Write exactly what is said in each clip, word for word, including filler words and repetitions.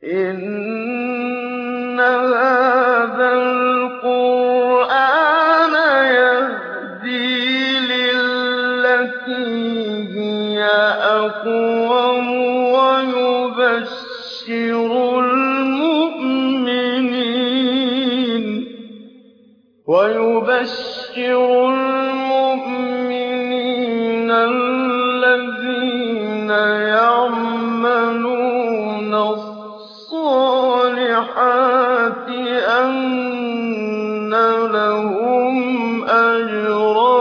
إِنَّ هَٰذَا الْقُرْآنَ يَهْدِي لِلَّتِي هِيَ أَقْوَمُ وَيُبَشِّرُ الْمُؤْمِنِينَ الَّذِينَ يَعْمَلُونَ الصَّالِحَاتِ أَنَّ لَهُمْ أَجْرًا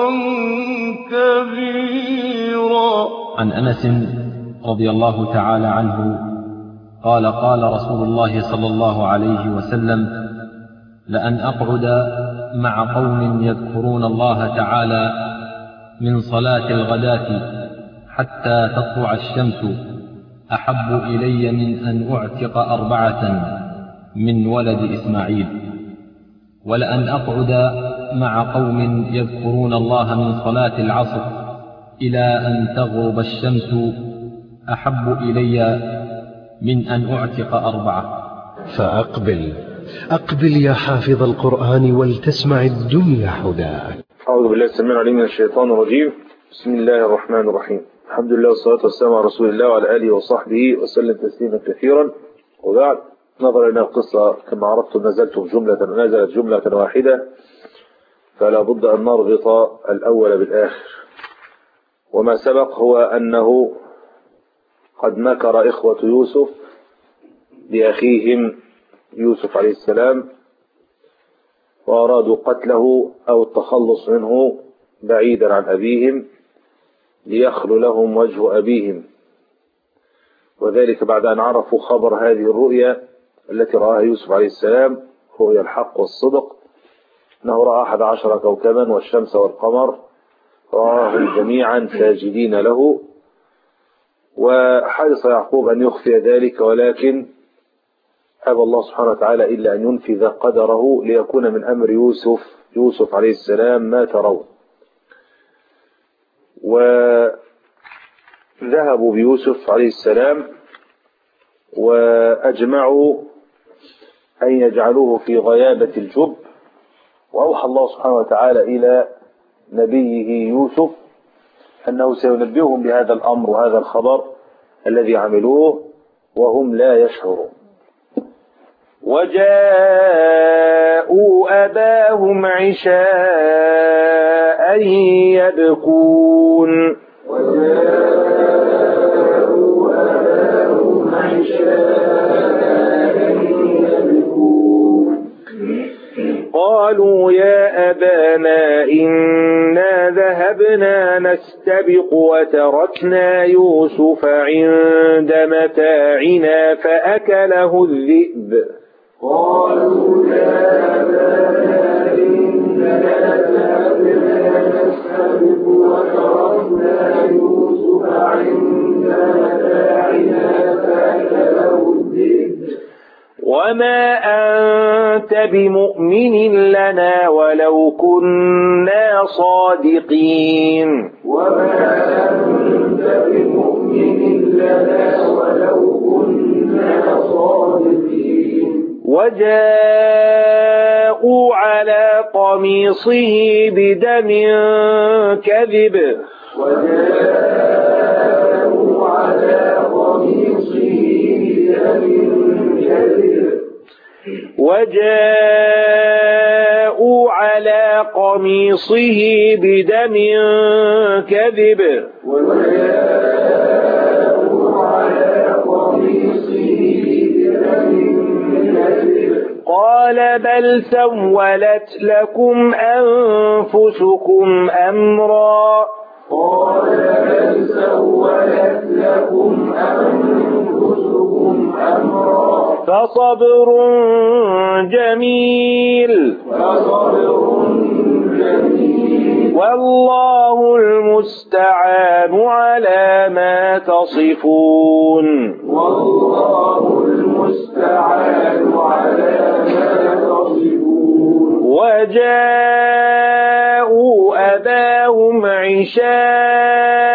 كَبِيرًا. عن أنس رضي الله تعالى عنه قال قال رسول الله صلى الله عليه وسلم: لأن أقعد مع قوم يذكرون الله تعالى من صلاة الغداة حتى تطلع الشمس أحب إلي من أن أعتق أربعة من ولد إسماعيل، ولأن أقعد مع قوم يذكرون الله من صلاة العصر إلى أن تغرب الشمس أحب إلي من أن أعتق أربعة. فأقبل أقبل يا حافظ القرآن ولتسمع الدنيا حداك. أعوذ بالله السميع العليم من الشيطان الرجيم. بسم الله الرحمن الرحيم. الحمد لله والصلاة والسلام على رسول الله وعلى آله وصحبه وسلم تسليما كثيرا. وبعد، نظرا إلى القصة كما عرفتم نزلتم جملة نزلت جملة واحدة، فلا بد أن نربط الأول بالآخر. وما سبق هو أنه قد مكر إخوة يوسف لأخيهم يوسف عليه السلام، وأرادوا قتله أو التخلص منه بعيدا عن أبيهم ليخلو لهم وجه أبيهم، وذلك بعد أن عرفوا خبر هذه الرؤيا التي رآها يوسف عليه السلام، رؤيا الحق والصدق، أنه رأى أحد عشر كوكبا والشمس والقمر رآهم جميعا ساجدين له. وحرص يعقوب أن يخفي ذلك، ولكن أبى الله سبحانه وتعالى إلا أن ينفذ قدره ليكون من أمر يوسف يوسف عليه السلام ما ترون. وذهبوا بيوسف عليه السلام وأجمعوا أن يجعلوه في غيابة الجب، وأوحى الله سبحانه وتعالى إلى نبيه يوسف أنه سينبئهم بهذا الأمر وهذا الخبر الذي عملوه وهم لا يشعرون. وجاءوا أباهم عشاء يبكون وجاءوا أباهم عشاء يبكون قالوا يا أبانا إنا ذهبنا نستبق وتركنا يوسف عند متاعنا فأكله الذئب. قالوا يا أبانا إنا ذهبنا نستبق وتركنا يوسف عند متاعنا فأكله الذئب وما أنت بمؤمن لنا ولو كنا صادقين. وما أنت بمؤمن لنا ولو كنا صادقين. وجاءوا على قميصه بدم كذب وجاءوا على قميصه بدم وجاءوا على قميصه بدم كذب وجاءوا على قميصه بدم كذب قال بل سولت لكم أنفسكم أمرا قال بل سولت لكم أنفسكم أمرا فصبر جميل فصبر جميل والله المستعان على ما تصفون والله المستعان على ما تصفون. وجاءوا أباهم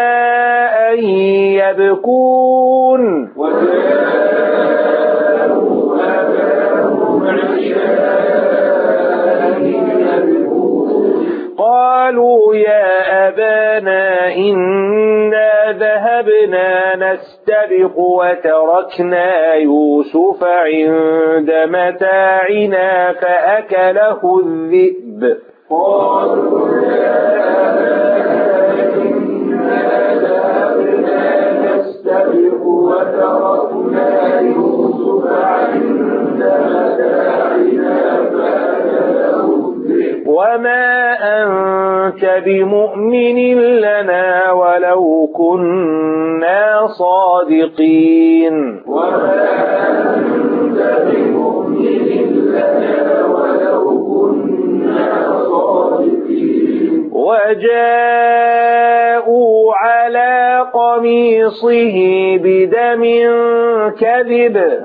عشاء يبكون وجاءوا نستبق وتركنا يوسف عند متاعنا فأكله الذئب قالوا نستبق وتركنا يوسف عند متاعنا فأكله الذئب وما أنت بمؤمن لنا ولو كنا صادقين وما أنت بمؤمن لنا ولو كنا صادقين وجاءوا على قميصه بدم كذب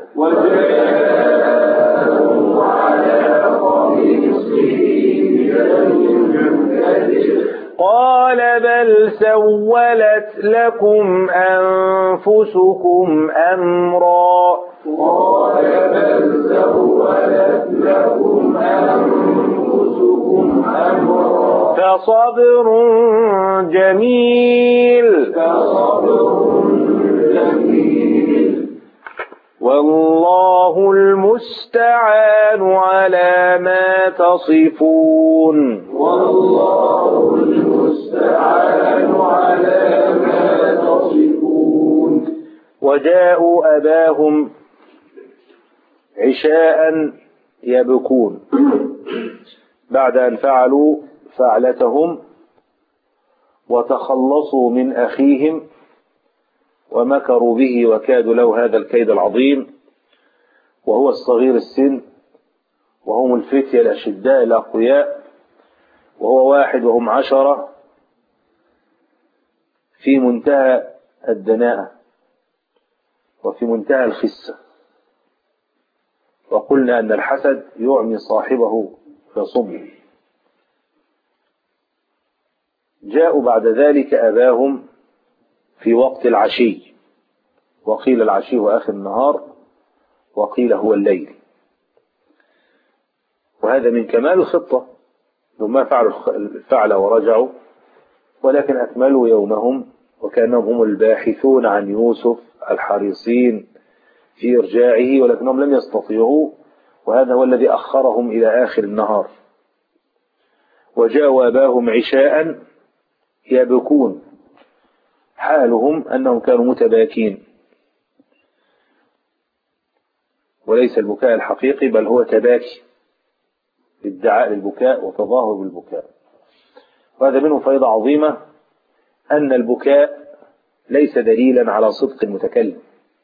وجاءوا على قميصه بدم كذب قال بل سولت لكم أنفسكم أمرا قال بل سولت لكم أنفسكم أمرا فصبر جميل فصبر جميل والله المستعان على ما تصفون والله المستعان على ما تصفون وجاءوا أباهم عشاء يبكون بعد أن فعلوا فعلتهم وتخلصوا من أخيهم ومكروا به وكادوا له هذا الكيد العظيم وهو الصغير السن وهم الفتية الأشداء الأقوياء وهو واحد وهم عشرة في منتهى الدناءة وفي منتهى الخسة وقلنا أن الحسد يعمي صاحبه فيصم جاءوا بعد ذلك أباهم في وقت العشي وقيل العشي هو آخر النهار وقيل هو الليل وهذا من كمال الخطة ثم فعلوا الفعل ورجعوا ولكن أكملوا يومهم وكأنهم هم الباحثون عن يوسف الحريصين في إرجاعه ولكنهم لم يستطيعوا وهذا هو الذي أخرهم إلى آخر النهار وجاءوا أباهم عشاء يبكون حالهم أنهم كانوا متباكين وليس البكاء الحقيقي بل هو تباكي ادعاء البكاء وتظاهر بالبكاء وهذا منه فائدة عظيمة أن البكاء ليس دليلا على صدق المتكلم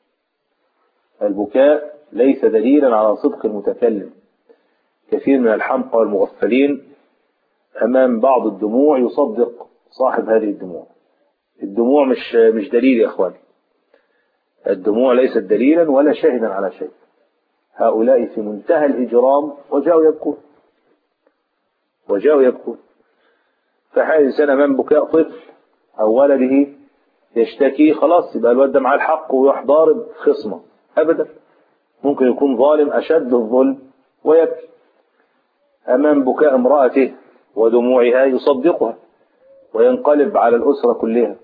البكاء ليس دليلا على صدق المتكلم كثير من الحمقى والمغفلين أمام بعض الدموع يصدق صاحب هذه الدموع الدموع مش مش دليل يا أخواني الدموع ليست دليلا ولا شاهدا على شيء هؤلاء في منتهى الإجرام وجاءوا يبكون وجاءوا يبكون فحال الإنسان أمام بكاء طفل أو ولده يشتكي خلاص يبقى الولد معاه الحق ويروح ضارب خصمه أبدا ممكن يكون ظالم أشد الظلم ويبكي أمام بكاء امرأته ودموعها يصدقها وينقلب على الأسرة كلها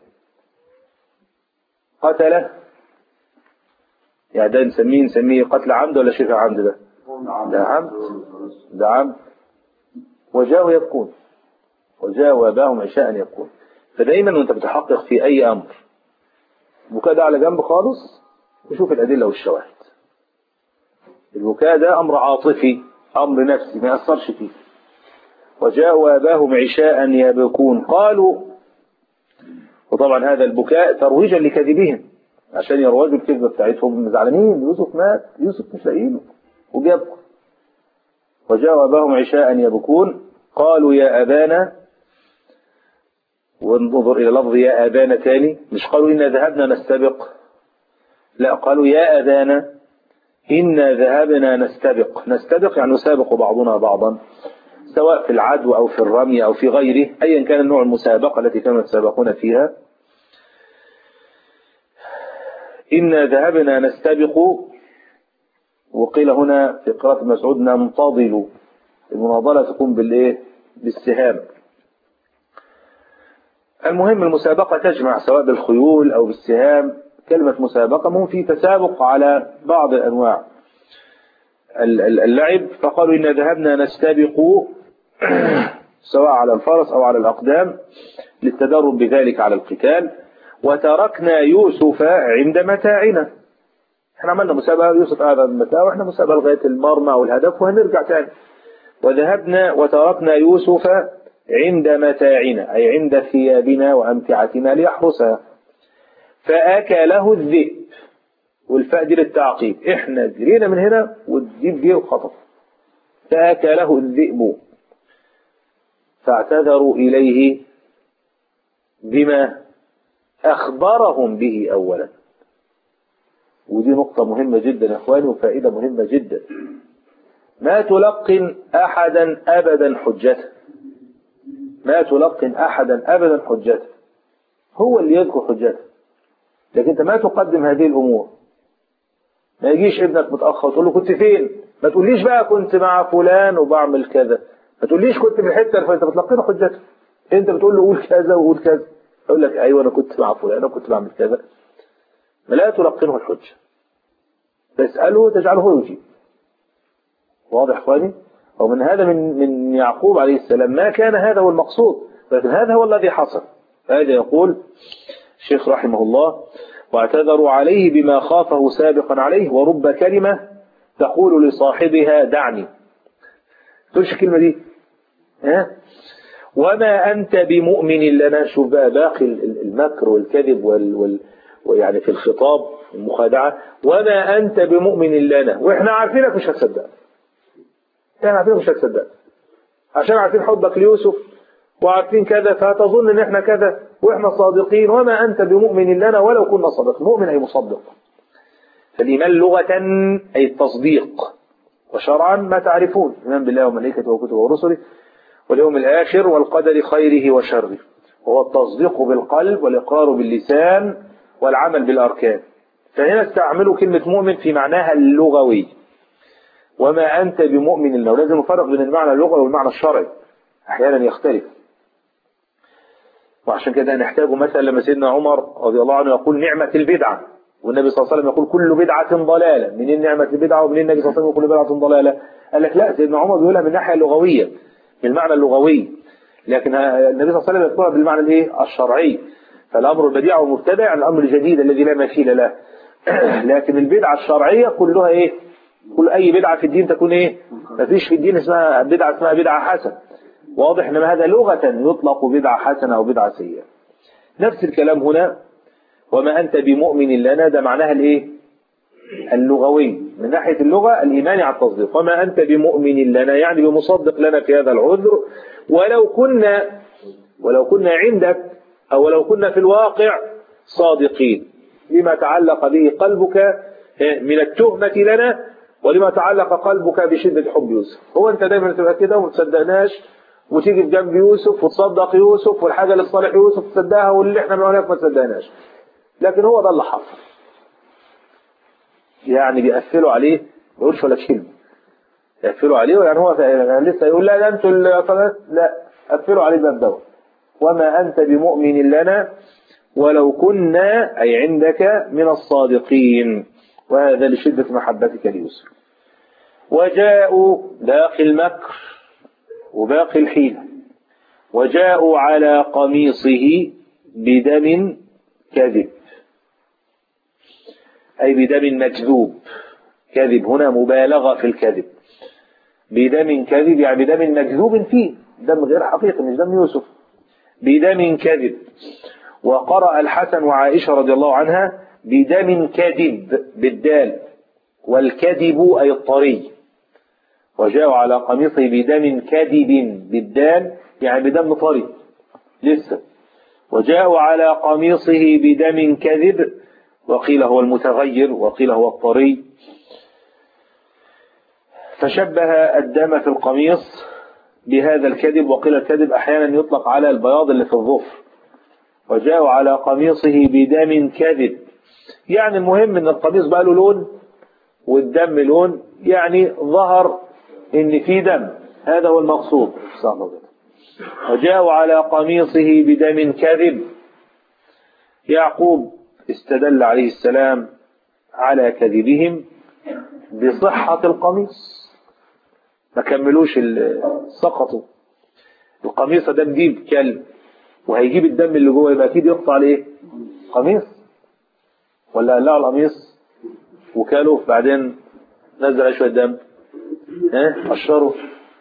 قتله يعني ده نسميه نسميه قتل عمد ولا شبه عمد ده ده عمد ده عمد وجاءوا يبكون وجاءوا أباهم عشاء يبكون فدايما وانت بتحقق في أي أمر البكاء ده على جنب خالص وشوف الأدلة والشواهد البكاء ده أمر عاطفي أمر نفسي ما يأثرش فيه وجاءوا أباهم عشاء يبكون قالوا وطبعا هذا البكاء ترويجا لكذبهم عشان يروجوا الكذبة بتاعتهم زعلانين يوسف مات يوسف مش لاقيينه وبيبكوا وجاءوا أباهم عشاء يبكون قالوا يا أبانا وانظر إلى لفظ يا أبانا تاني مش قالوا إنا ذهبنا نستبق لا قالوا يا أبانا إنا ذهبنا نستبق نستبق يعني نسابق بعضنا بعضا سواء في العدو أو في الرمي أو في غيره أيا كان النوع المسابقة التي كانوا يتسابقون فيها إنا ذهبنا نستبق وقيل هنا في قراءة مسعود ننتظل المناضلة تكون بالإيه بالسهام المهم المسابقة تجمع سواء بالخيول أو بالسهام كلمة مسابقة مو في تسابق على بعض أنواع اللعب، فقالوا إن ذهبنا نستبق سواء على الفرس أو على الأقدام للتدرب بذلك على القتال، وتركنا يوسف عند متاعنا. احنا عملنا مسابقة، يوسف هذا المتاع واحنا مسابقة لغاية المرمى والهدف وهنرجع تاني. وذهبنا وتركنا يوسف عند متاعنا أي عند ثيابنا وأمتعتنا ليحرسها، فأكله الذئب، والفاء دي للتعقيب، احنا جرينا من هنا والذئب جه وخطف، فأكله الذئب، فاعتذروا إليه بما أخبرهم به أولا. ودي نقطة مهمة جدا يا أخواني وفائدة مهمة جدا. ما تلقن أحدا أبدا حجته، ما تلقن أحدا أبدا حجته، هو اللي يذكر حجته، لكن أنت ما تقدم هذه الأمور. ما يجيش ابنك متأخر وتقول له كنت فين، ما تقوليش بقى كنت مع فلان وبعمل كذا، ما تقوليش كنت في الحتة، فأنت بتلقنه حجته. أنت بتقول له قول كذا وقول كذا، يقول لك أيوة أنا كنت مع فلان وكنت بعمل كذا. لا تلقنه الحجة، تسأله تجعله يجيب. واضح اخواني؟ ومن هذا من من يعقوب عليه السلام ما كان هذا هو المقصود، لكن هذا هو الذي حصل. هذا يقول الشيخ رحمه الله: واعتذروا عليه بما خافه سابقا عليه، ورب كلمة تقول لصاحبها دعني. تقولش الكلمة دي ها؟ وما أنت بمؤمن لنا. شوف بقى باقي المكر والكذب وال, وال ويعني في الخطاب المخادعة. وما أنت بمؤمن لنا، وإحنا عارفينك مش هتصدق، احنا عارفين مش هتصدق عشان عارفين حبك ليوسف وعارفين كذا، فتظن ان احنا كذا واحنا صادقين. وما انت بمؤمن لنا ولو كنا صادقين. مؤمن اي مصدق. فالايمان لغة اي التصديق، وشرعا ما تعرفون: الايمان بالله وملائكته وكتبه ورسله واليوم الاخر والقدر خيره وشره، وهو التصديق بالقلب والاقرار باللسان والعمل بالاركان. فهنا استعملوا كلمة مؤمن في معناها اللغوي. وما أنت بمؤمن له، لازم نفرق بين المعنى اللغوي والمعنى الشرعي، أحيانا يختلف. وعشان كده نحتاج مثلا لما سيدنا عمر رضي الله عنه يقول نعمة البدعة، والنبي صلى الله عليه وسلم يقول كل بدعة ضلالة. منين نعمة البدعة ومنين النبي صلى الله عليه وسلم يقول كل بدعة ضلالة؟ قال لك لا، سيدنا عمر بيقولها من الناحية اللغوية، من المعنى اللغوي، لكن النبي صلى الله عليه وسلم يقولها بالمعنى الايه الشرعي. فالأمر البديع والمبتدع الأمر الجديد الذي لا مثيل له. لكن البدعة الشرعية كلها ايه؟ كل أي بدعة في الدين تكون إيه؟ ما فيش في الدين اسمها بدعة اسمها بدعة حسنة. واضح إن هذا لغة يطلق بدعة حسنة أو بدعة سيئة. نفس الكلام هنا. وما أنت بمؤمن لنا، ده معناها الإيه؟ اللغوي، من ناحية اللغة الإيمان على التصديق. وما أنت بمؤمن لنا يعني بمصدق لنا في هذا العذر، ولو كنا ولو كنا عندك أو ولو كنا في الواقع صادقين لما تعلق به قلبك من التهمة لنا، ولما تعلق قلبك بشدة حب يوسف. هو انت دايما تبقى كده وما تصدقناش، وتيجي في جنب يوسف وتصدق يوسف، والحاجة اللي صالح يوسف تصدقها، واللي احنا بنقولها ما تصدقناش. لكن هو ده اللي حصل. يعني بيقفلوا عليه، ما يقولش ولا كلمة، يقفلوا عليه. يعني هو يعني لسه يقول لا ده انتوا اللي لا، قفلوا عليه الباب دوت. وما انت بمؤمن لنا ولو كنا أي عندك من الصادقين، وهذا لشدة محبتك ليوسف. وجاءوا باقي المكر وباقي الحيلة. وجاءوا على قميصه بدم كذب، أي بدم مكذوب. كذب هنا مبالغة في الكذب. بدم كذب يعني بدم مكذوب فيه، دم غير حقيقي مش دم يوسف، بدم كذب. وقرأ الحسن وعائشة رضي الله عنها بدم كذب بالدال، والكذب أي الطري. وجاءوا على قميصه بدم كذب بالدال يعني بدم طري لسه. وجاءوا على قميصه بدم كذب، وقيل هو المتغير وقيل هو الطري. فشبه الدم في القميص بهذا الكذب، وقيل الكذب أحيانا يطلق على البياض اللي في الظفر. وجاءوا على قميصه بدم كذب، يعني المهم ان القميص بقى له لون والدم لون، يعني ظهر ان في دم، هذا هو المقصود. وجاءوا على قميصه بدم كذب. يعقوب استدل عليه السلام على كذبهم بصحة القميص. ما كملوش سقطوا. القميص ده نجيب كلب وهيجيب الدم اللي جوه، يبقى اكيد يقطع عليه قميص، ولا قلعوا القميص وكاله بعدين نزل عليه شويه دم، ها قشره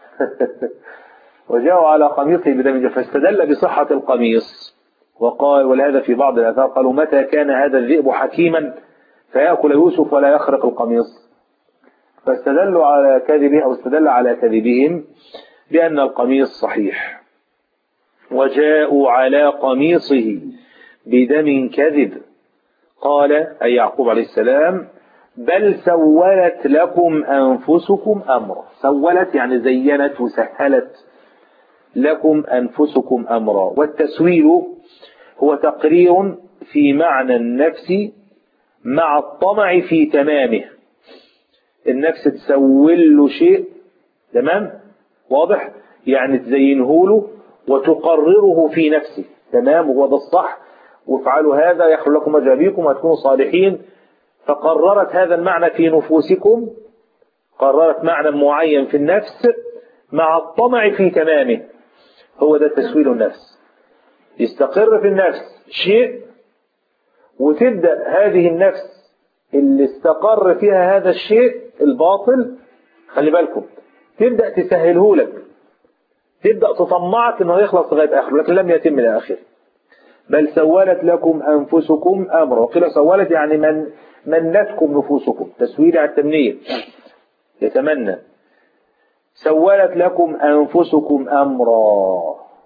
وجاءوا على قميصه بدم، فاستدل بصحة القميص وقال، ولهذا في بعض الآثار قالوا متى كان هذا الذئب حكيما فيأكل يوسف ولا يخرق القميص، فاستدلوا على كذبه أو استدل على كذبهم بأن القميص صحيح. وجاءوا على قميصه بدم كذب قال أي يعقوب عليه السلام بل سولت لكم أنفسكم أمرا. سولت يعني زينت وسهلت لكم أنفسكم أمرا. والتسويل هو تقرير في معنى النفس مع الطمع في تمامه. النفس تسول له شيء، تمام، واضح، يعني تزينه له وتقرره في نفسه، تمام، وهو ده الصح، وافعلوا هذا يخلو لكم وجه أبيكم وتكونوا صالحين. فقررت هذا المعنى في نفوسكم، قررت معنى معين في النفس مع الطمع في تمامه. هو ده تسويل النفس. يستقر في النفس شيء وتبدأ هذه النفس اللي استقر فيها هذا الشيء الباطل، خلي بالكم، تبدأ تسهله لك، تبدأ تطمعك انه يخلص لغاية آخر، لكن لم يتم إلى آخر. بل سولت لكم أنفسكم أمرا. وقيل سولت يعني من منتكم نفوسكم، تسويل على التمنية، يتمنى. سولت لكم أنفسكم أمرا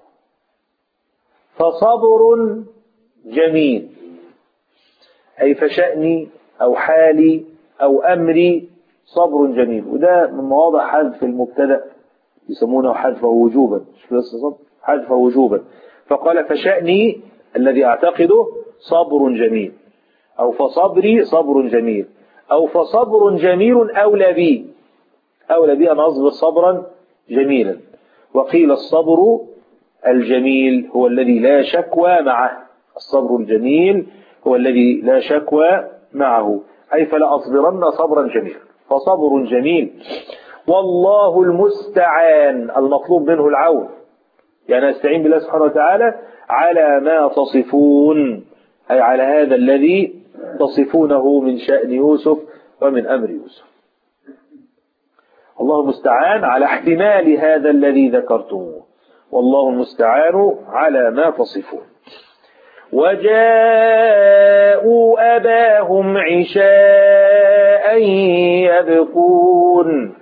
فصبر جميل، أي فشأني أو حالي أو أمري صبر جميل. وده من مواضع حذف المبتدأ، يسمونه حذف وجوبا، مش بس صبر، حذف وجوبا. فقال فشأني الذي أعتقده صبر جميل، أو فصبري صبر جميل، أو فصبر جميل أولى بي، أولى بي أن أصبر صبرا جميلا. وقيل الصبر الجميل هو الذي لا شكوى معه، الصبر الجميل هو الذي لا شكوى معه، أي فلا أصبرن صبرا جميلا، فصبر جميل. والله المستعان، المطلوب منه العون، يعني أستعين بالله سبحانه وتعالى على ما تصفون، أي على هذا الذي تصفونه من شأن يوسف ومن أمر يوسف. الله المستعان على احتمال هذا الذي ذكرتموه، والله المستعان على ما تصفون. وجاءوا أباهم عشاء يبكون.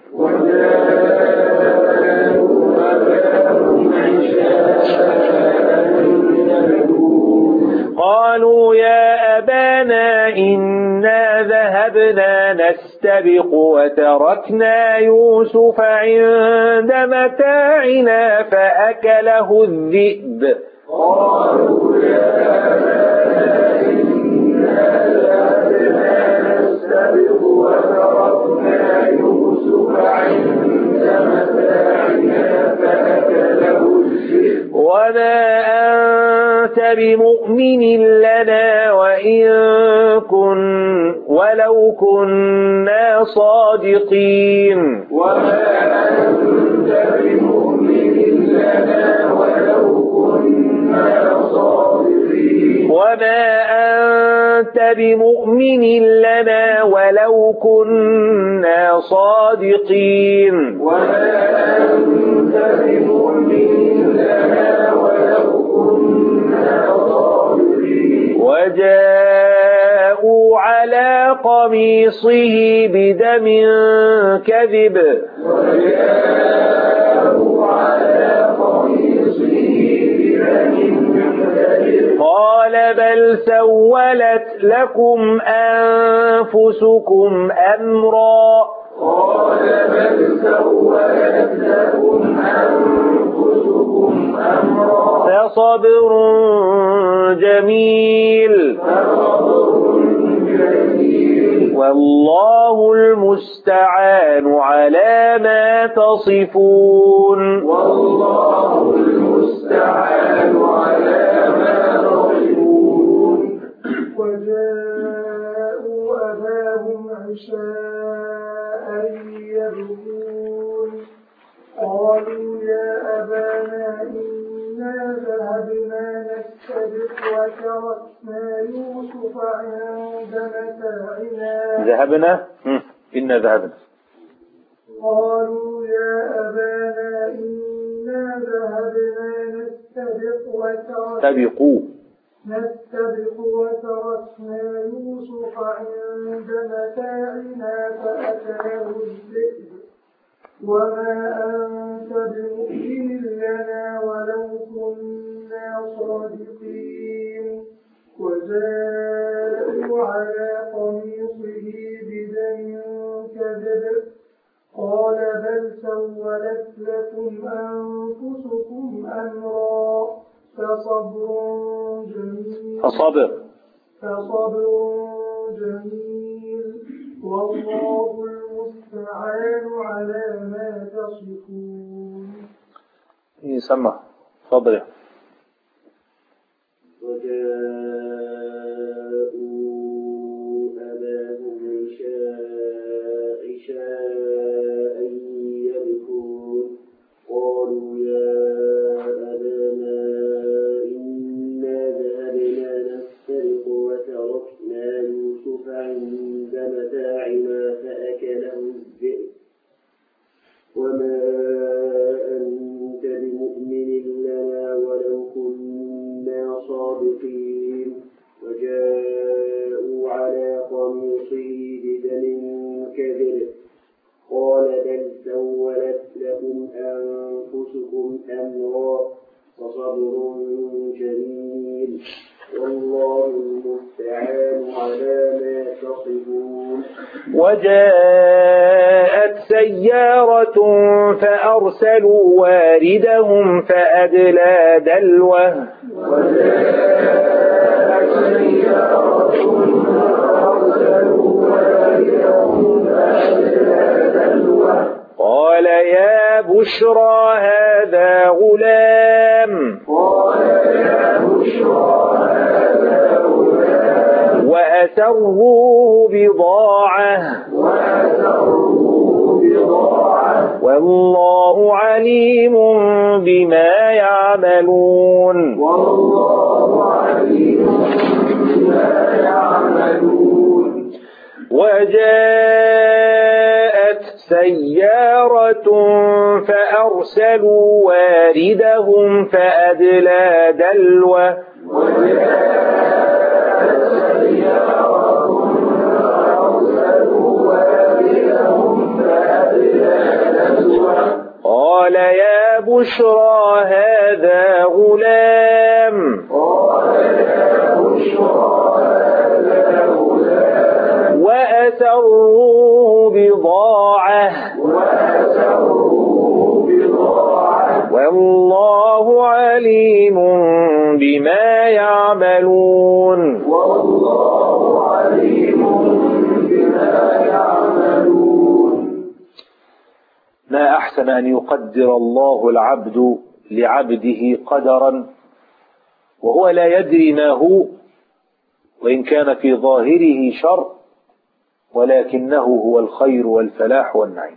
قالوا يا أبانا إنا ذهبنا نستبق وتركنا يوسف عند متاعنا فأكله الذئب. قالوا يا أبانا إنا ذهبنا نستبق وتركنا يوسف عند متاعنا فأكله الذئب وما أنت بمؤمن لنا وإن كن ولو كنا صادقين. وما أنت بمؤمن لنا ولو كنا صادقين. وما أنت بمؤمن لنا ولو كنا صادقين. وما أنت بمؤمن لنا ولو كنا صادقين. وجاءوا على قميصه بدم كذب. وجاءوا على قميصه بدم كذب. قال بل سولت لكم أنفسكم أمرا. قال بل سولت لكم أنفسكم أمرا فصبر جميل. فصبر جميل والله المستعان على ما تصفون. والله المستعان على ما تصفون. وجاءوا أباهم عشاء يبكون قالوا يا أبانا إنا ذهبنا نستبق وتركنا يوسف عند متاعنا ذهبنا إنا ذهبنا قالوا يا أبانا إنا ذهبنا نستبق وتركنا سبقوا نستبق وتركنا يوسف عند متاعنا فأتاه الذئب وما أنت بمؤمن لنا ولو كنا صادقين وجاءوا على قميصه بدم كذب قال بل سولت لكم أنفسكم أمرا فصبر جميل فصبر فصبر جميل والله المستعان على ما تصفون. يسمع فضل. وجاءوا أباهم عشاء عشاء يبكون قالوا يا أبانا إنا ذهبنا نستبق وتركنا يوسف عند متاعنا فأكله الذئب وما أنت بمؤمن لنا ولو كنا صادقين وجاءوا على قميصه بدم كذب قال بل سولت لكم أنفسكم أمرا فصبر جميل والله المستعان على ما تصفون. وجاءت سيارة فأرسلوا واردهم فأدلى دلوه وجاءت سيارة فأرسلوا واردهم فأدلى دلوه قال يا بشرى هذا غلام قال يا بشرى هذا غلام وأسروه بضاعة وأسروه بضاعة والله عليم بما يعملون والله عليم بما يعملون. وجاءت سيارة فأرسلوا واردهم فأدلى دلوه وجاءت سيارة فأرسلوا واردهم فأدلى دلوه قال يا بشرى هذا غلام قال يا بشرى هذا غلام وأسروه بضاعة وأسروه بضاعة والله عليم بما يعملون والله عليم بما يعملون. ما أحسن أن يقدر الله العبد لعبده قدرا وهو لا يدري ما هو وإن كان في ظاهره شر ولكنه هو الخير والفلاح والنعيم.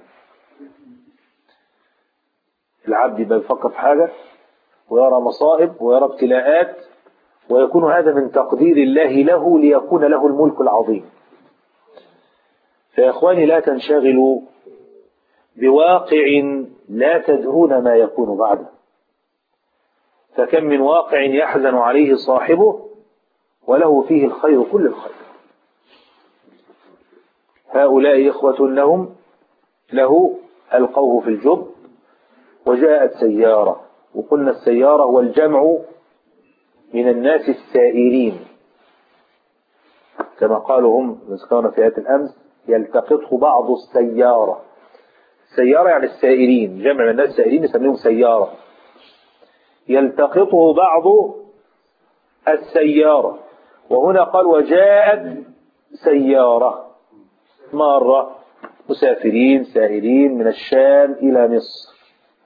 العبد بيفكر في حاجة ويرى مصائب ويرى ابتلاءات ويكون هذا من تقدير الله له ليكون له الملك العظيم. فيا إخواني لا تنشغلوا بواقع لا تدرون ما يكون بعده، فكم من واقع يحزن عليه صاحبه وله فيه الخير كل الخير. هؤلاء إخوة لهم له ألقوه في الجب وجاءت سيارة، وقلنا السيارة هو الجمع من الناس السائرين كما قالوا هم ذكرنا في آية الأمس يلتقطه بعض السيارة. السيارة يعني السائرين، جمع من الناس السائرين يسميهم سيارة. يلتقطه بعض السيارة، وهنا قال وجاءت سيارة مرة مسافرين سائرين من الشام إلى مصر.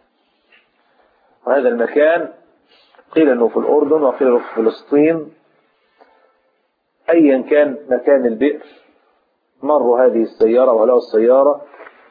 وهذا المكان قيل أنه في الأردن وقيل أنه في فلسطين. أيا كان مكان البئر مروا هذه السيارة وهلأوا السيارة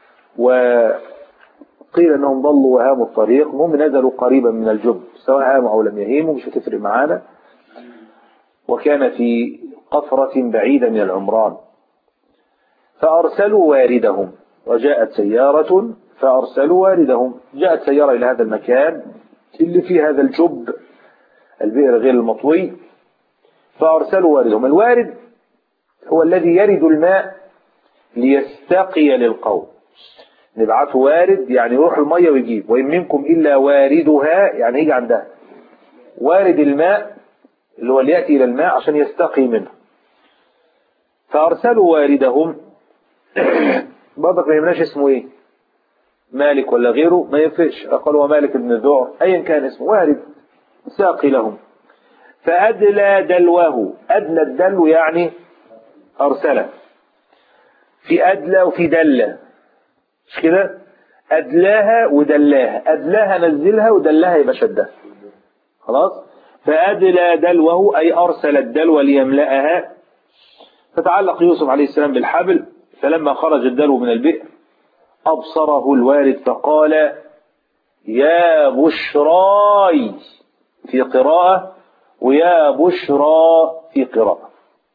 وقيل أنهم ضلوا وهاموا الطريق. المهم نزلوا قريبا من الجب، سواء هاموا أو لم يهيموا مش هتفرق معانا. وكان في قفرة بعيدة من العمران، فأرسلوا واردهم، وجاءت سيارة فأرسلوا واردهم. جاءت سيارة إلى هذا المكان اللي فيه هذا الجب البئر غير المطوي، فأرسلوا واردهم. الوارد هو الذي يرد الماء ليستقي للقوم. نبعثه وارد يعني يروح المية ويجيب، وإن منكم إلا واردها يعني يجي عندها. وارد الماء اللي هو اللي يأتي إلى الماء عشان يستقي منه. فأرسلوا واردهم. برضك ما يمناش اسمه إيه، مالك ولا غيره ما ينفعش، قالوا مالك بن ذعر أيا كان اسمه، وارد ساقي لهم. فأدلى دلوه. أدلى الدلو يعني أرسله. في أدلى وفي دلة، مش كده؟ أدلاها ودلاها. أدلاها نزلها ودلاها يبقى شدها. خلاص. فأدلى دلوه أي أرسل الدلو ليملأها. فتعلق يوسف عليه السلام بالحبل، فلما خرج الدلو من البئر أبصره الوارد فقال يا بشراي في قراءة، ويا بشرى في قراءة.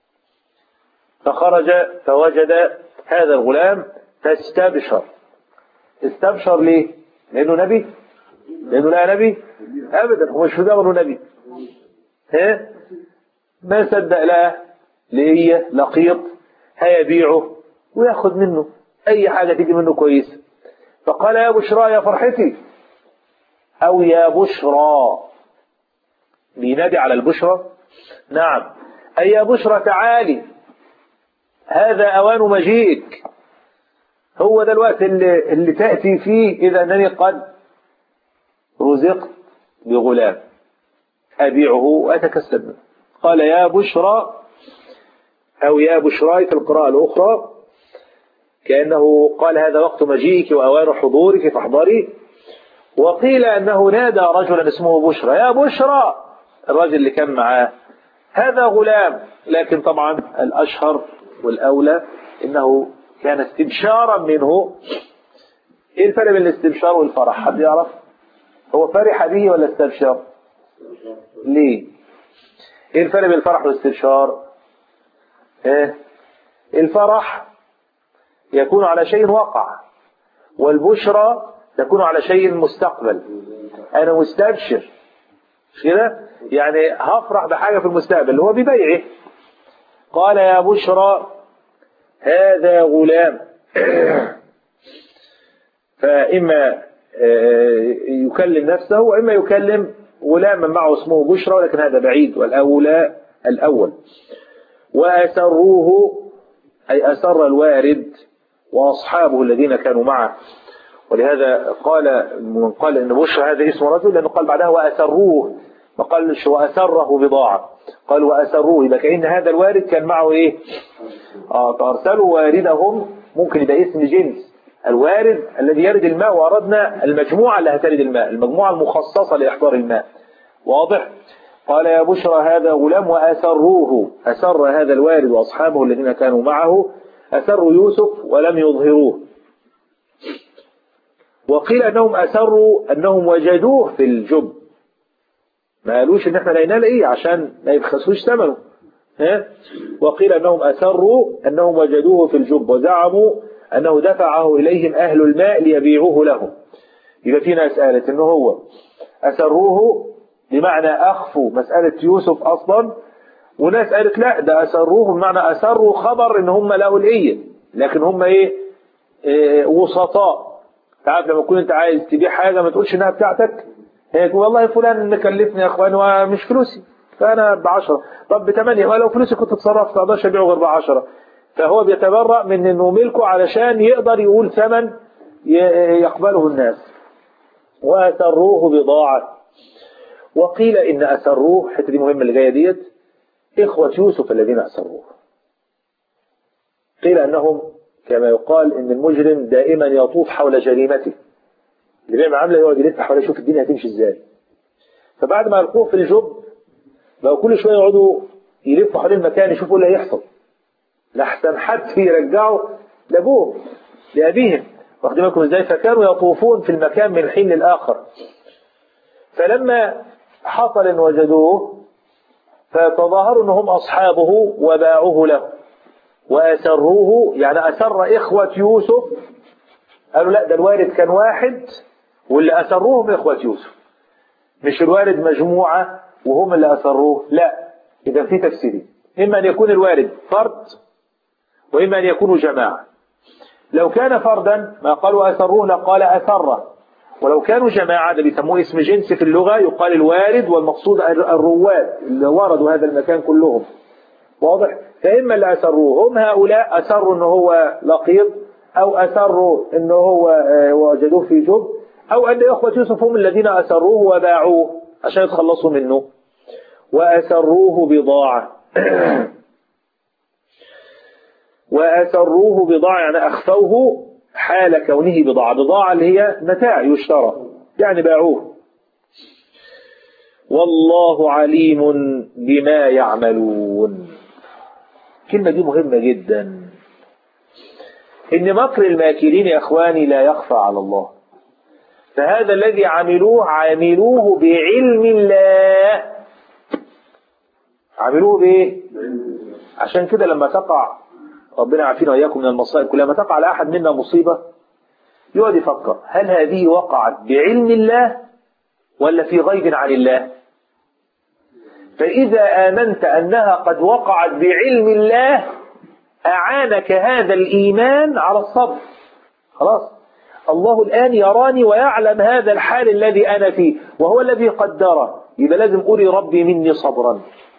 فخرج فوجد هذا الغلام فاستبشر. استبشر ليه؟ لأنه نبي؟ لأنه لا نبي؟ أبدا، هو مش في دمه نبي. ها؟ ما صدق لا ليه لقيط هيبيعه وياخد منه أي حاجة تيجي منه كويس. فقال يا بشرى يا فرحتي، أو يا بشرى، بينادي على البشرى. نعم، أي يا بشرى تعالي، هذا أوان مجيئك. هو ده الوقت اللي, اللي تأتي فيه إذا أنني قد رزقت بغلام أبيعه وأتكسب منه. قال يا بشرى أو يا بشراي في القراءة الأخرى، كأنه قال هذا وقت مجيئك وأوان حضورك فاحضري. وقيل أنه نادى رجلا اسمه بشرى يا بشرى، الرجل اللي كان معاه هذا غلام. لكن طبعا الأشهر والأولى إنه كان استبشارا منه. إيه الفرق بين الاستبشار والفرح؟ حد يعرف؟ هو فرح به ولا استبشر؟ ليه؟ إيه الفرق بين الفرح والاستبشار؟ إيه؟ الفرح يكون على شيء وقع، والبشرى تكون على شيء مستقبل. أنا مستبشر كده، يعني هفرح بحاجة في المستقبل اللي هو ببيعه. قال يا بشرى هذا غلام. فإما يكلم نفسه وإما يكلم غلاما معه اسمه بشرى، ولكن هذا بعيد والأولى الأول. وأسروه أي أسر الوارد وأصحابه الذين كانوا معه. ولهذا قال من قال إن بشرى هذا اسم رجل، لأنه قال بعدها وأسروه، ما قالش وأسره بضاعة، قال وأسروه. يبقى كأن هذا الوارد كان معه إيه؟ آه فأرسلوا واردهم. ممكن يبقى اسم جنس الوارد الذي يرد الماء، وأردنا المجموعة اللي هترد الماء، المجموعة المخصصة لإحضار الماء. واضح؟ قال يا بشرى هذا غلام وأسروه. أسر هذا الوارد وأصحابه الذين كانوا معه، أسروا يوسف ولم يظهروه. وقيل أنهم أسروا أنهم وجدوه في الجب، ما قالوش إن احنا لقيناه لإيه عشان ما يبخسوش ثمنه. ها؟ وقيل أنهم أسروا أنهم وجدوه في الجب، وزعموا أنه دفعه إليهم أهل الماء ليبيعوه لهم. يبقى في ناس قالت إنه هو أسروه بمعنى أخفوا مسألة يوسف أصلا، وناس قالت لا ده أسروه بمعنى أسروا خبر إن هم لقوا الإيه، لكن هم إيه, إيه وسطاء. تعرف لما تكون أنت عايز تبيع حاجة ما تقولش إنها بتاعتك، هي تقول والله فلان مكلفني يا أخوان ومش فلوسي فأنا بعشرة، طب بثمانية، ولو فلوسي كنت اتصرفت ما أقدرش أبيعه غير بعشرة. فهو بيتبرأ من إنه ملكه علشان يقدر يقول ثمن يقبله الناس. وأسروه بضاعة. وقيل إن أسروه، حتى دي مهمة اللي جاية ديت، إخوة يوسف الذين أسروه. قيل أنهم كما يقال إن المجرم دائما يطوف حول جريمته، اللي بيعمل عمله يقعد يلف حواليه يشوف الدنيا هتمشي إزاي. فبعد ما يلقوه في الجب بقوا كل شوية يقعدوا يلفوا حوالين المكان يشوفوا اللي هيحصل، لحسن حد يرجعوا لابوه لأبيهم. واخدين بالكم ازاي؟ فكانوا يطوفون في المكان من حين للآخر. فلما حصل ان وجدوه فتظاهروا انهم اصحابه وباعوه له واسروه، يعني اسر اخوة يوسف. قالوا لا، ده الوارد كان واحد واللي اسروهم اخوة يوسف، مش الوارد مجموعة وهم اللي اسروه. لا، اذا في تفسيرين، اما ان يكون الوارد فرد واما ان يكونوا جماعة. لو كان فردا ما قالوا اسروه لقال اسره، ولو كانوا جماعة ده بيسموه اسم جنس في اللغة، يقال الوارد والمقصود الرواد اللي وردوا هذا المكان كلهم. واضح؟ فإما اللي أسروه هم هؤلاء أسروا أنه هو لقيط، أو أسروا أنه هو وجدوه في جب، أو أن إخوة يوسف هم الذين أسروه وباعوه عشان يتخلصوا منه. وأسروه بضاعة وأسروه بضاعة يعني أخفوه حال كونه بضاعة. بضاعة اللي هي متاع يشترى، يعني باعوه. والله عليم بما يعملون. الكلمة دي مهمة جدا، إن مكر الماكرين يا أخواني لا يخفى على الله. فهذا الذي عملوه عملوه بعلم الله. عملوه بإيه؟ عشان كده لما تقع، ربنا يعافينا وإياكم من المصائب كلها، لما تقع على أحد منا مصيبة يقعد يفكر هل هذه وقعت بعلم الله ولا في غيب عن الله؟ فإذا آمنت أنها قد وقعت بعلم الله أعانك هذا الإيمان على الصبر. خلاص، الله الآن يراني ويعلم هذا الحال الذي أنا فيه وهو الذي قدره، يبقى لازم أري ربي مني صبرا.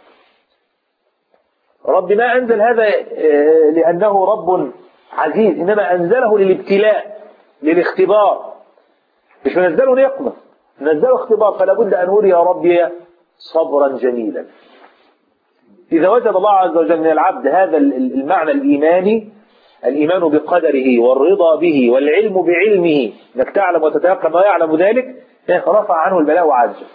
ربي ما أنزل هذا لأنه رب عزيز، إنما أنزله للابتلاء للاختبار، مش منزله نقمة، منزله اختبار. فلا بد أن أري يا ربي صبرا جميلا. إذا وجد الله عز وجل من العبد هذا المعنى الإيماني، الإيمان بقدره والرضا به والعلم بعلمه، أنك تعلم وتتيقن ما يعلم ذلك، رفع عنه البلاء وعجل.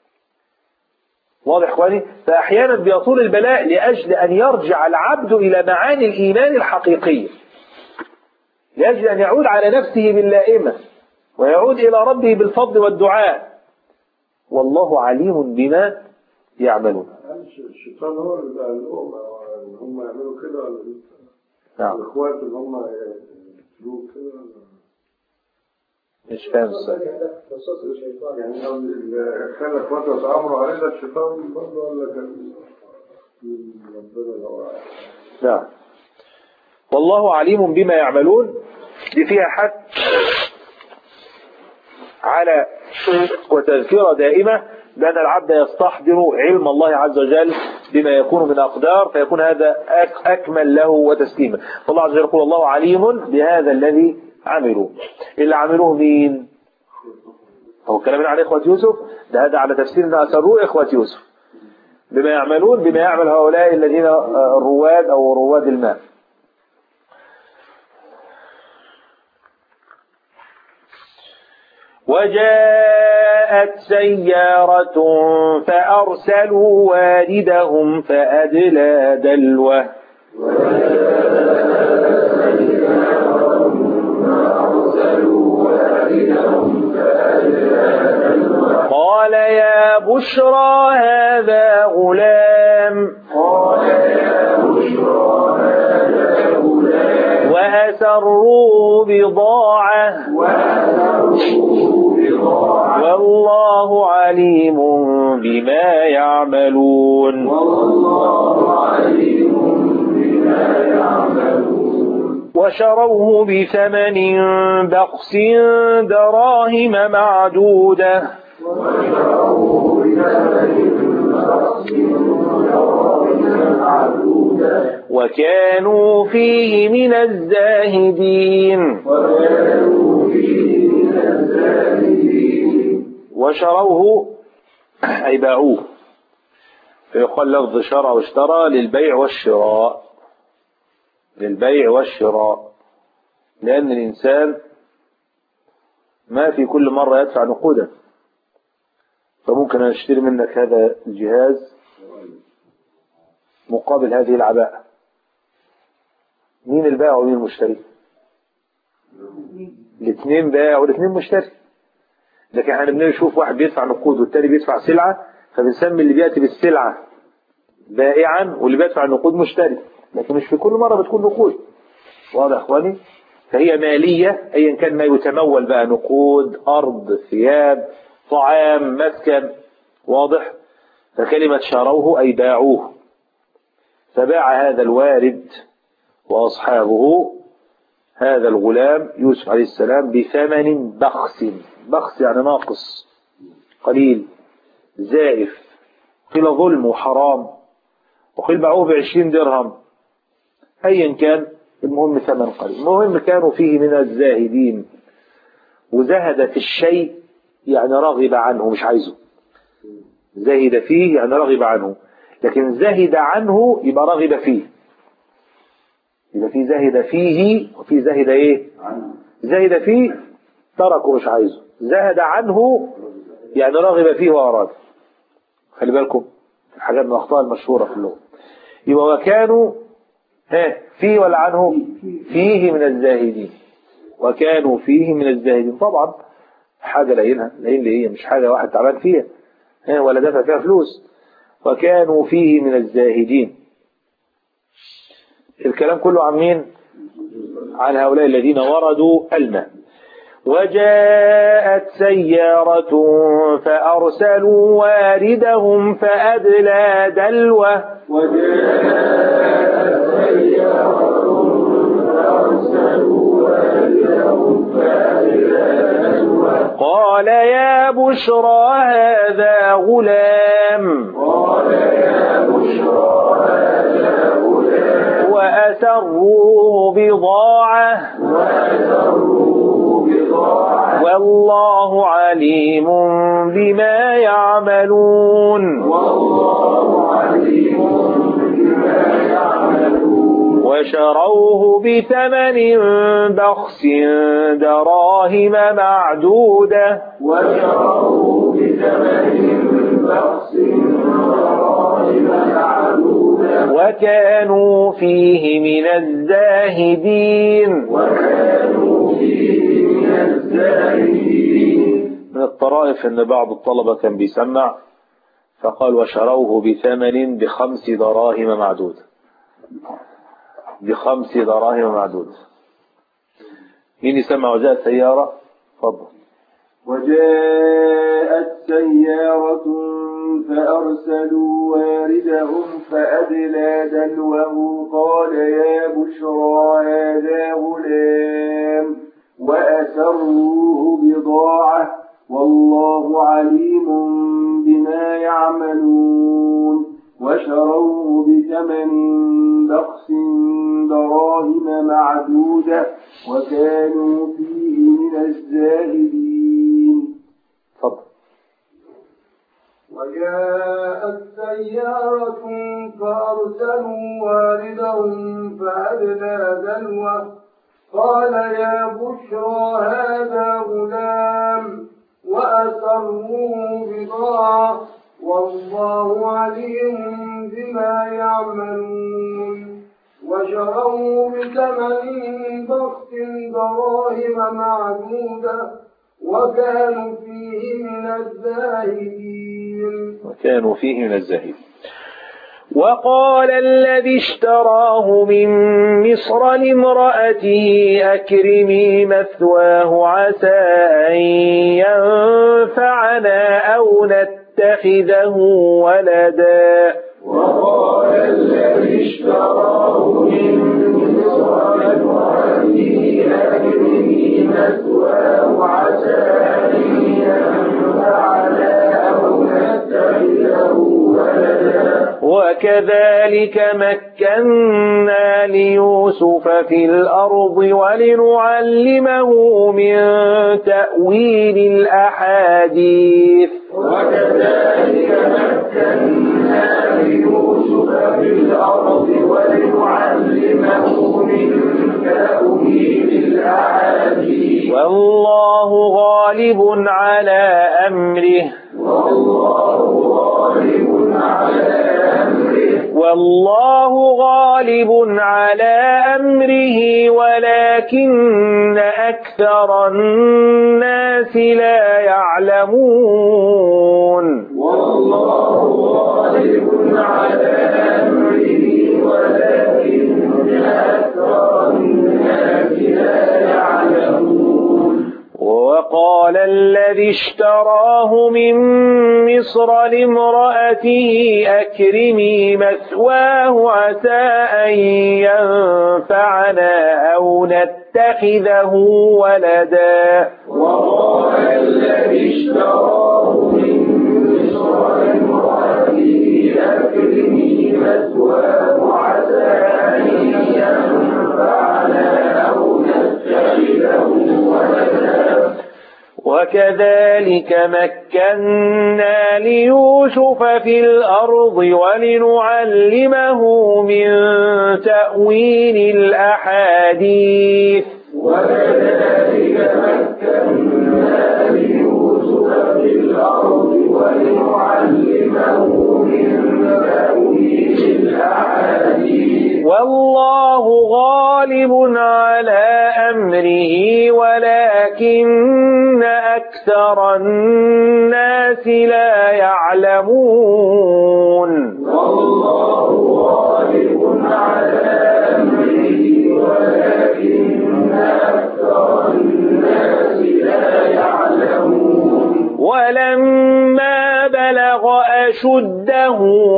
واضح اخواني؟ فأحيانا بيطول البلاء لأجل أن يرجع العبد إلى معاني الإيمان الحقيقية، لأجل أن يعود على نفسه باللائمة ويعود إلى ربه بالفضل والدعاء. والله عليم بما يعملون. الشيطان هو اللي قال لهم ان هم يعملوا كده ولا نعم. الاخوات اللي هم يعملوا كده مش فاهم السؤال. يعني لو كان اخواته يتامروا عليه ده الشيطان برضه ولا كان ربنا لو نعم. والله عليم بما يعملون دي فيها حث على وتذكرة دائمة بأن العبد يستحضر علم الله عز وجل بما يكون من أقدار، فيكون هذا أكمل له وتسليما. فالله عز وجل يقول الله عليم بهذا الذي عملوا. اللي عملوه مين؟ هو كلامنا عن إخوة يوسف، ده هذا على تفسير أن أسروا إخوة يوسف بما يعملون، بما يعمل هؤلاء الذين الرواد أو رواد الماء. وجاءت سيارة فأرسلوا واردهم فأدلى دلوه قال يا بشرى هذا غلام وأسروا بضاعة والله عليم بما يعملون. وشروه بثمن بخس دراهم معدودة وكانوا فيه من الزاهدين. وشروه أي باعوه، فيقال لفظ شرى واشترى للبيع والشراء، للبيع والشراء، لأن الإنسان ما في كل مرة يدفع نقودا، فممكن أن أشتري منك هذا الجهاز مقابل هذه العباءة. مين البائع ومين المشتري؟ الاثنين بائع والاثنين مشتري. لكن احنا بنشوف واحد بيدفع نقود والتاني بيدفع سلعة، فبنسمي اللي بيأتي بالسلعة بائعا واللي بيدفع النقود مشتري. لكن مش في كل مرة بتكون نقود. واضح يا اخواني؟ فهي مالية ايا كان ما يتمول بقى، نقود، ارض، ثياب، طعام، مسكن. واضح؟ فكلمة شروه اي باعوه. فباع هذا الوارد واصحابه هذا الغلام يوسف عليه السلام بثمن بخس. بخس يعني ناقص، قليل، زائف. قيل ظلم وحرام، وقيل باعوه بعشرين درهم. ايا كان المهم ثمن قليل. المهم كانوا فيه من الزاهدين. وزهد في الشيء يعني رغب عنه، مش عايزه. زهد فيه يعني رغب عنه. لكن زهد عنه يبقى رغب فيه. يبقى في زهد فيه وفي زهد ايه؟ زهد فيه تركه مش عايزه. زهد عنه يعني رغب فيه واراد. خلي بالكم حاجات من الاخطاء المشهوره في اللغه. يبقى وكانوا ها فيه ولا عنه؟ فيه من الزاهدين. وكانوا فيه من الزاهدين. طبعا حاجه لينها لين اللي هي مش حاجه واحد تعبان فيها ها ولا دفع فيها فلوس. وكانوا فيه من الزاهدين. الكلام كله عن مين؟ عن هؤلاء الذين وردوا الماء. وجاءت سيارة فأرسلوا واردهم فأدلى دلوه. وجاءت سيارة فأرسلوا واردهم فأدلى دلوه. قال يا بشرى هذا غلام. قال يا بشرى هذا غلام. وأسروه بضاعة. وأسروه بضاعة. والله عليم بما يعملون. والله عليم بما يعملون. وشروه بثمن بخس دراهم معدودة. وشروه بثمن بخس دراهم معدودة. وكانوا فيه من الزاهدين. وكانوا فيه من الزاهدين. من الطرائف ان بعض الطلبة كان بيسمع فقال وشروه بثمن بخمس دراهم معدودة. بخمس دراهم معدودة. مين يسمع؟ وجاءت سيارة. تفضل. وجاءت سيارة فأرسلوا واردهم فأدلى دلوه. قال يا بشرى هذا غلام. وأسروه بضاعة. والله عليم بما يعملون. وشروه بثمن بخس دراهم معدودة. وكانوا فيه من الزاهدين. تفضل. وجاءت سيارة فأرسلوا واردهم فأدلى دلوه. قال يا بشرى هذا غلام. وأسروه بضاعة. والله عليم بما يعملون. وشروه بثمن بخس دراهم معدودة. وكانوا فيه من الزاهدين. وكانوا فيه من الزاهدين. وقال الذي اشتراه من مصر لامرأته أكرمي مثواه عسى أن ينفعنا أو نتخذه ولدا. وقال الذي اشتراه من مصر لامرأته أكرمي مثواه عسى أن ينفعنا أو نتخذه ولدا. وكذلك مكنا ليوسف في الأرض ولنعلمه من تأويل الأحاديث. وكذلك مكنا ليوسف في الأرض ولنعلمه من تأويل الأحاديث. والله غالب على أمره. والله غالب على أمره. والله غالب على أمره ولكن أكثر الناس لا يعلمون. والله غالب على أمره ولكن أكثر الناس لا يعلمون. وقال الذي اشتراه من مصر لامرأته أكرمي مثواه عسى أن ينفعنا أو نتخذه ولدا. وقال الذي اشتراه من مصر لامرأته أكرمي مثواه عسى أن ينفعنا أو نتخذه ولدا. وكذلك مكنا ليوسف في الأرض ولنعلمه من تأويل الأحاديث. وكذلك مكنا ليوسف في الأرض ولنعلمه من تأويل الأحاديث. والله غالب على أمره ولكن أكثر الناس لا يعلمون. والله غالب على أمره ولكن أكثر الناس لا يعلمون. ولما بلغ أشده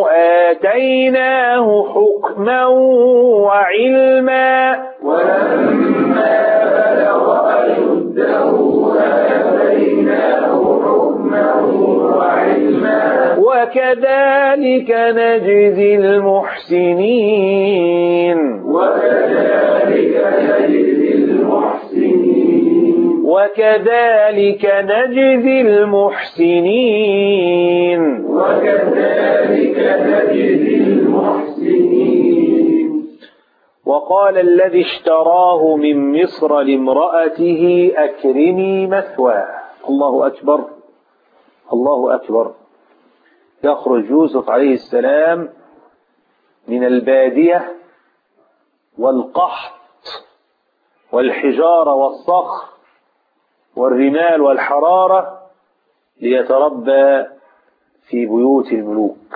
آتيناه حكما وعلما. ولما بلغ أشده آتيناه حكما وعلما. وكذلك نجزي المحسنين. وكذلك نجزي المحسنين. وكذلك نجزي المحسنين. وكذلك نجزي المحسنين. وقال الذي اشتراه من مصر لامرأته أكرمي مثواه. الله أكبر الله أكبر. يخرج يوسف عليه السلام من البادية والقحط والحجارة والصخر والرمال والحرارة ليتربى في بيوت الملوك،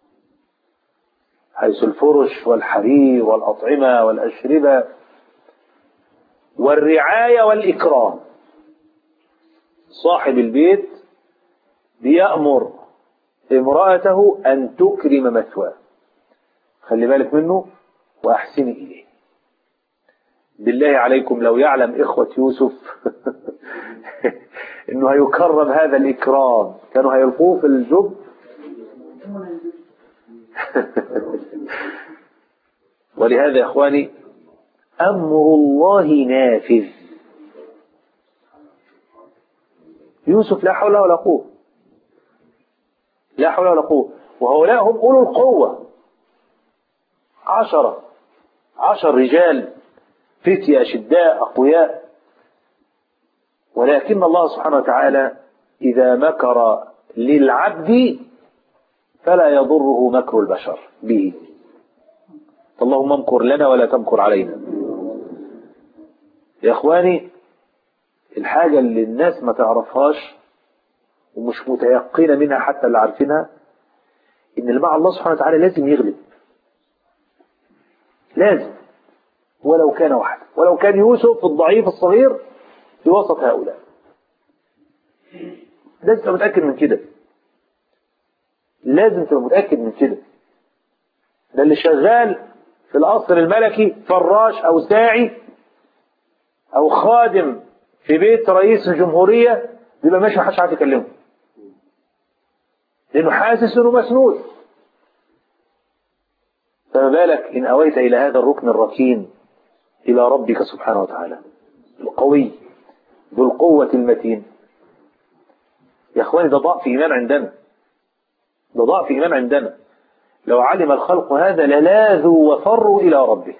حيث الفرش والحرير والأطعمة والأشربة والرعاية والإكرام. صاحب البيت بيأمر امرأته أن تكرم مثواه، خلي بالك منه وأحسني إليه. بالله عليكم لو يعلم إخوة يوسف إنه هيكرم هذا الإكرام كانوا هيلقوه في الجب. ولهذا يا إخواني أمر الله نافذ. يوسف لا حول ولا قوة، لا حول ولا قوة. وهؤلاء هم أولو القوة، عشرة عشر رجال فتية أشداء أقوياء. ولكن الله سبحانه وتعالى إذا مكر للعبد فلا يضره مكر البشر به. اللهم امكر لنا ولا تمكر علينا. يا إخواني الحاجة اللي الناس ما تعرفهاش ومش متيقنة منها حتى اللي عارفينها، إن اللي مع الله سبحانه وتعالى لازم يغلب، لازم، ولو كان واحد، ولو كان يوسف الضعيف الصغير في وسط هؤلاء. لازم تبقى متأكد من كده، لازم تبقى متأكد من كده. ده اللي شغال في القصر الملكي فراش أو ساعي أو خادم في بيت رئيس الجمهورية بيبقى ماشي محدش عارف يكلمه، لأنه حاسس إنه مسنود. فما بالك إن أويت إلى هذا الركن الركين إلى ربك سبحانه وتعالى القوي ذو القوة المتين. يا أخواني ده ضعف إيمان عندنا، ده ضعف إيمان عندنا. لو علم الخلق هذا للاذوا وفروا إلى ربه.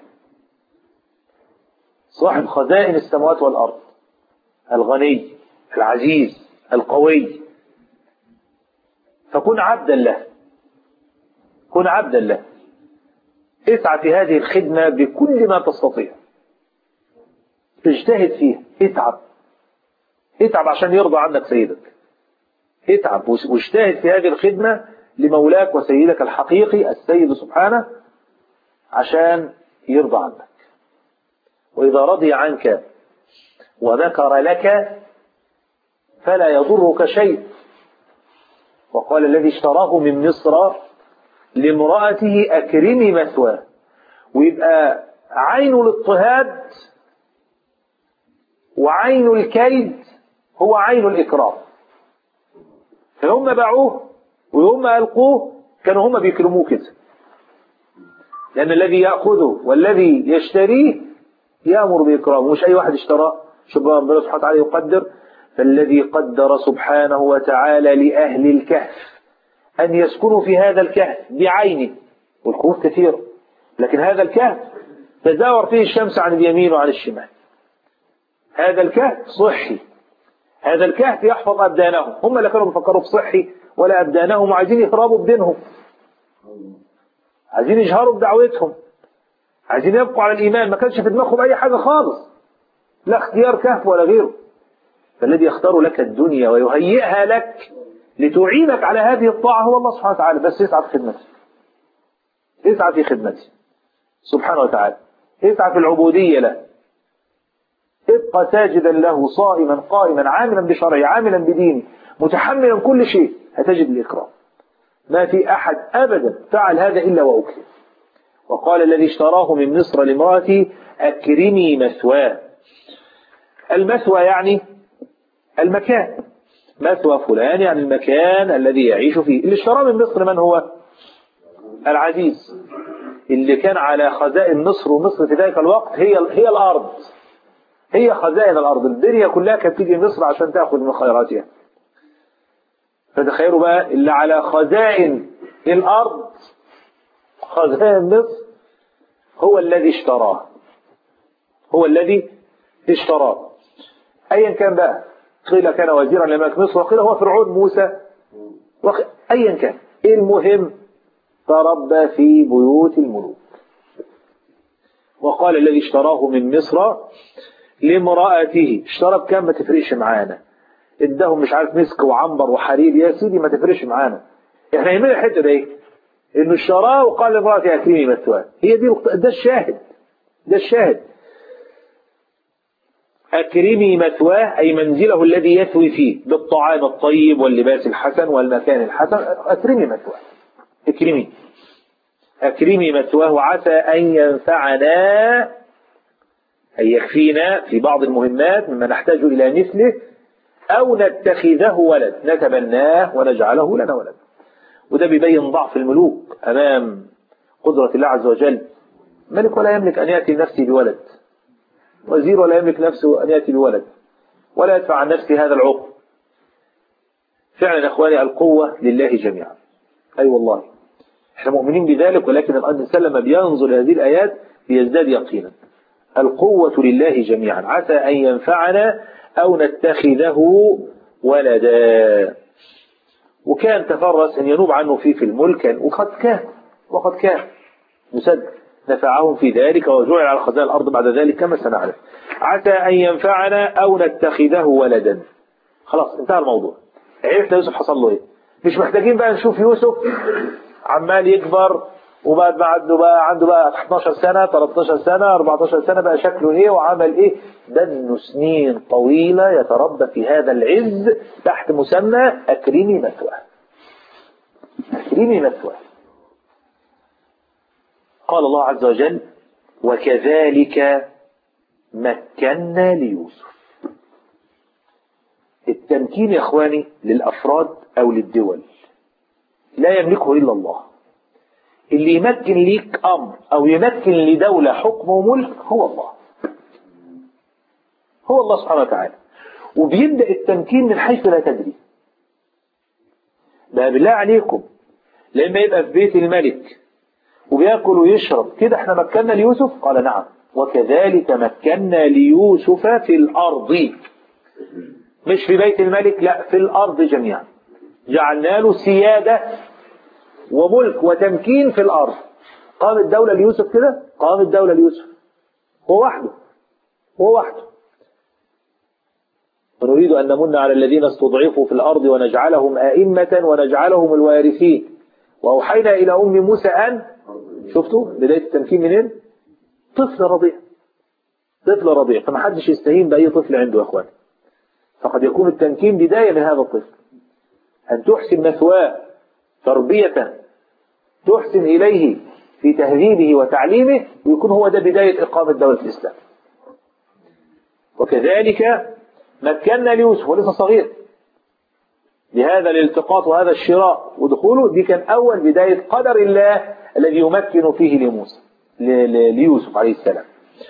صاحب خزائن السماوات والأرض، الغني العزيز القوي، فكن عبدا له، كن عبدا له. اسعى في هذه الخدمة بكل ما تستطيع، اجتهد فيها، اتعب اتعب عشان يرضى عنك سيدك، اتعب واجتهد في هذه الخدمة لمولاك وسيدك الحقيقي السيد سبحانه عشان يرضى عنك. وإذا رضي عنك وذكر لك فلا يضرك شيء. وقال الذي اشتراه من مصر لامرأته أكرمي مثواه. ويبقى عين الاضطهاد وعين الكيد هو عين الإكرام. فهم باعوه وهم ألقوه كانوا هم بيكرموه كده، لأن الذي يأخذه والذي يشتريه يأمر بإكرامه، مش أي واحد اشتراه. شوف ربنا سبحانه وتعالى يقدر، فالذي قدر سبحانه وتعالى لأهل الكهف أن يسكنوا في هذا الكهف بعينه، والكهوف كثيرة لكن هذا الكهف تزاور فيه الشمس عن اليمين وعن الشمال. هذا الكهف صحي، هذا الكهف يحفظ أبدانهم. هم اللي كانوا بيفكروا في صحي ولا أبدانهم، وعايزين يهربوا بدينهم، عايزين يجهروا بدعوتهم، عايزين يبقوا على الإيمان. ما كانش في دماغهم أي حاجة خالص، لا اختيار كهف ولا غيره. فالذي يختار لك الدنيا ويهيئها لك لتعينك على هذه الطاعة هو الله سبحانه وتعالى. بس اسعى في خدمته، اسعى في خدمته سبحانه وتعالى، اسعى في العبودية له، ابقى ساجدا له صائما قائما عاملا بشرعه عاملا بدينه متحملا كل شيء، هتجد الإكرام. ما في أحد أبدا فعل هذا إلا وأكرم. وقال الذي اشتراه من مصر لامرأتي أكرمي مثواه. المثوى يعني المكان، مثوى فلان يعني المكان الذي يعيش فيه. اللي اشتراه من مصر من هو؟ العزيز، اللي كان على خزائن مصر. ومصر في ذلك الوقت هي هي الأرض، هي خزائن الأرض. الدنيا كلها كانت تيجي مصر عشان تأخذ من خيراتها. فتخيلوا بقى اللي على خزائن الأرض، خزائن مصر، هو الذي اشتراه، هو الذي اشتراه أيا كان بقى. قيل كان وزيرا لملك مصر، وقيل هو فرعون موسى، وقيل أيا كان. المهم تربى في بيوت الملوك. وقال الذي اشتراه من مصر لامرأته. اشترى بكام ما تفرقش معانا، ادهم مش عارف مسك وعنبر وحرير، يا سيدي ما تفرقش معانا. احنا يهمنا الحته دي انه اشتراه وقال لامرأته اكرمي مثواه. هي دي ده الشاهد، ده الشاهد. أكرمي مثواه أي منزله الذي يثوي فيه بالطعام الطيب واللباس الحسن والمكان الحسن. أكرمي مثواه، أكرمي أكرمي مثواه عسى أن ينفعنا أي يكفينا في بعض المهمات مما نحتاج إلى مثله، أو نتخذه ولد نتبناه ونجعله لنا ولد. وده بيبين ضعف الملوك أمام قدرة الله عز وجل. ملك ولا يملك أن يأتي لنفسه بولد، وزير ولا يملك نفسه أن يأتي بولد، ولا يدفع عن نفسه هذا العقد. فعلا يا أخواني القوة لله جميعا، أي أيوة والله احنا مؤمنين بذلك، ولكن الإنسان لما بينظر هذه الآيات بيزداد يقينا. القوة لله جميعا، عسى أن ينفعنا أو نتخذه ولدا. وكان تفرس أن ينوب عنه فيه في الملك، وقد كان وقد كان مسد نفعهم في ذلك، وجعل على خزائن الأرض بعد ذلك كما سنعرف. عسى أن ينفعنا أو نتخذه ولدا. خلاص انتهى الموضوع. عرفنا يوسف حصل له ايه. مش محتاجين بقى نشوف يوسف عمال يكبر وبعد ما عنده بقى عنده بقى اثناشر سنة ثلاثة عشر سنة أربعة عشر سنة بقى شكله ايه وعمل ايه. ده انه سنين طويلة يتربى في هذا العز تحت مسمى أكرمي مثواه. أكرمي مثواه. قال الله عز وجل وكذلك مكنا ليوسف. التمكين يا اخواني للأفراد أو للدول لا يملكه إلا الله. اللي يمكن ليك أمر أو يمكن لدولة حكم وملك هو الله، هو الله سبحانه وتعالى. وبيبدأ التمكين من حيث لا تدري. بقى بالله عليكم لما يبقى في بيت الملك وبيأكل ويشرب كده احنا مكنا ليوسف؟ قال نعم وكذلك مكنا ليوسف في الأرض. مش في بيت الملك، لا في الأرض جميعا. جعلنا له سيادة وملك وتمكين في الأرض. قامت دولة ليوسف كده، قامت دولة ليوسف هو وحده، هو وحده. ونريد أن نمن على الذين استضعفوا في الأرض ونجعلهم أئمة ونجعلهم الوارثين وأوحينا إلى أم موسى أن، شفتوا بداية التمكين منين؟ طفل رضيع، طفل رضيع. فما حدش يستهين بأي طفل عنده يا أخوان، فقد يكون التمكين بداية من هذا الطفل، أن تحسن مثواه تربية تحسن إليه في تهذيبه وتعليمه، ويكون هو ده بداية إقامة دولة الإسلام. وكذلك مكنا ليوسف ولسه صغير، بهذا الالتقاط وهذا الشراء ودخوله، دي كان أول بداية قدر الله الذي يمكن فيه لموسى ليوسف عليه السلام.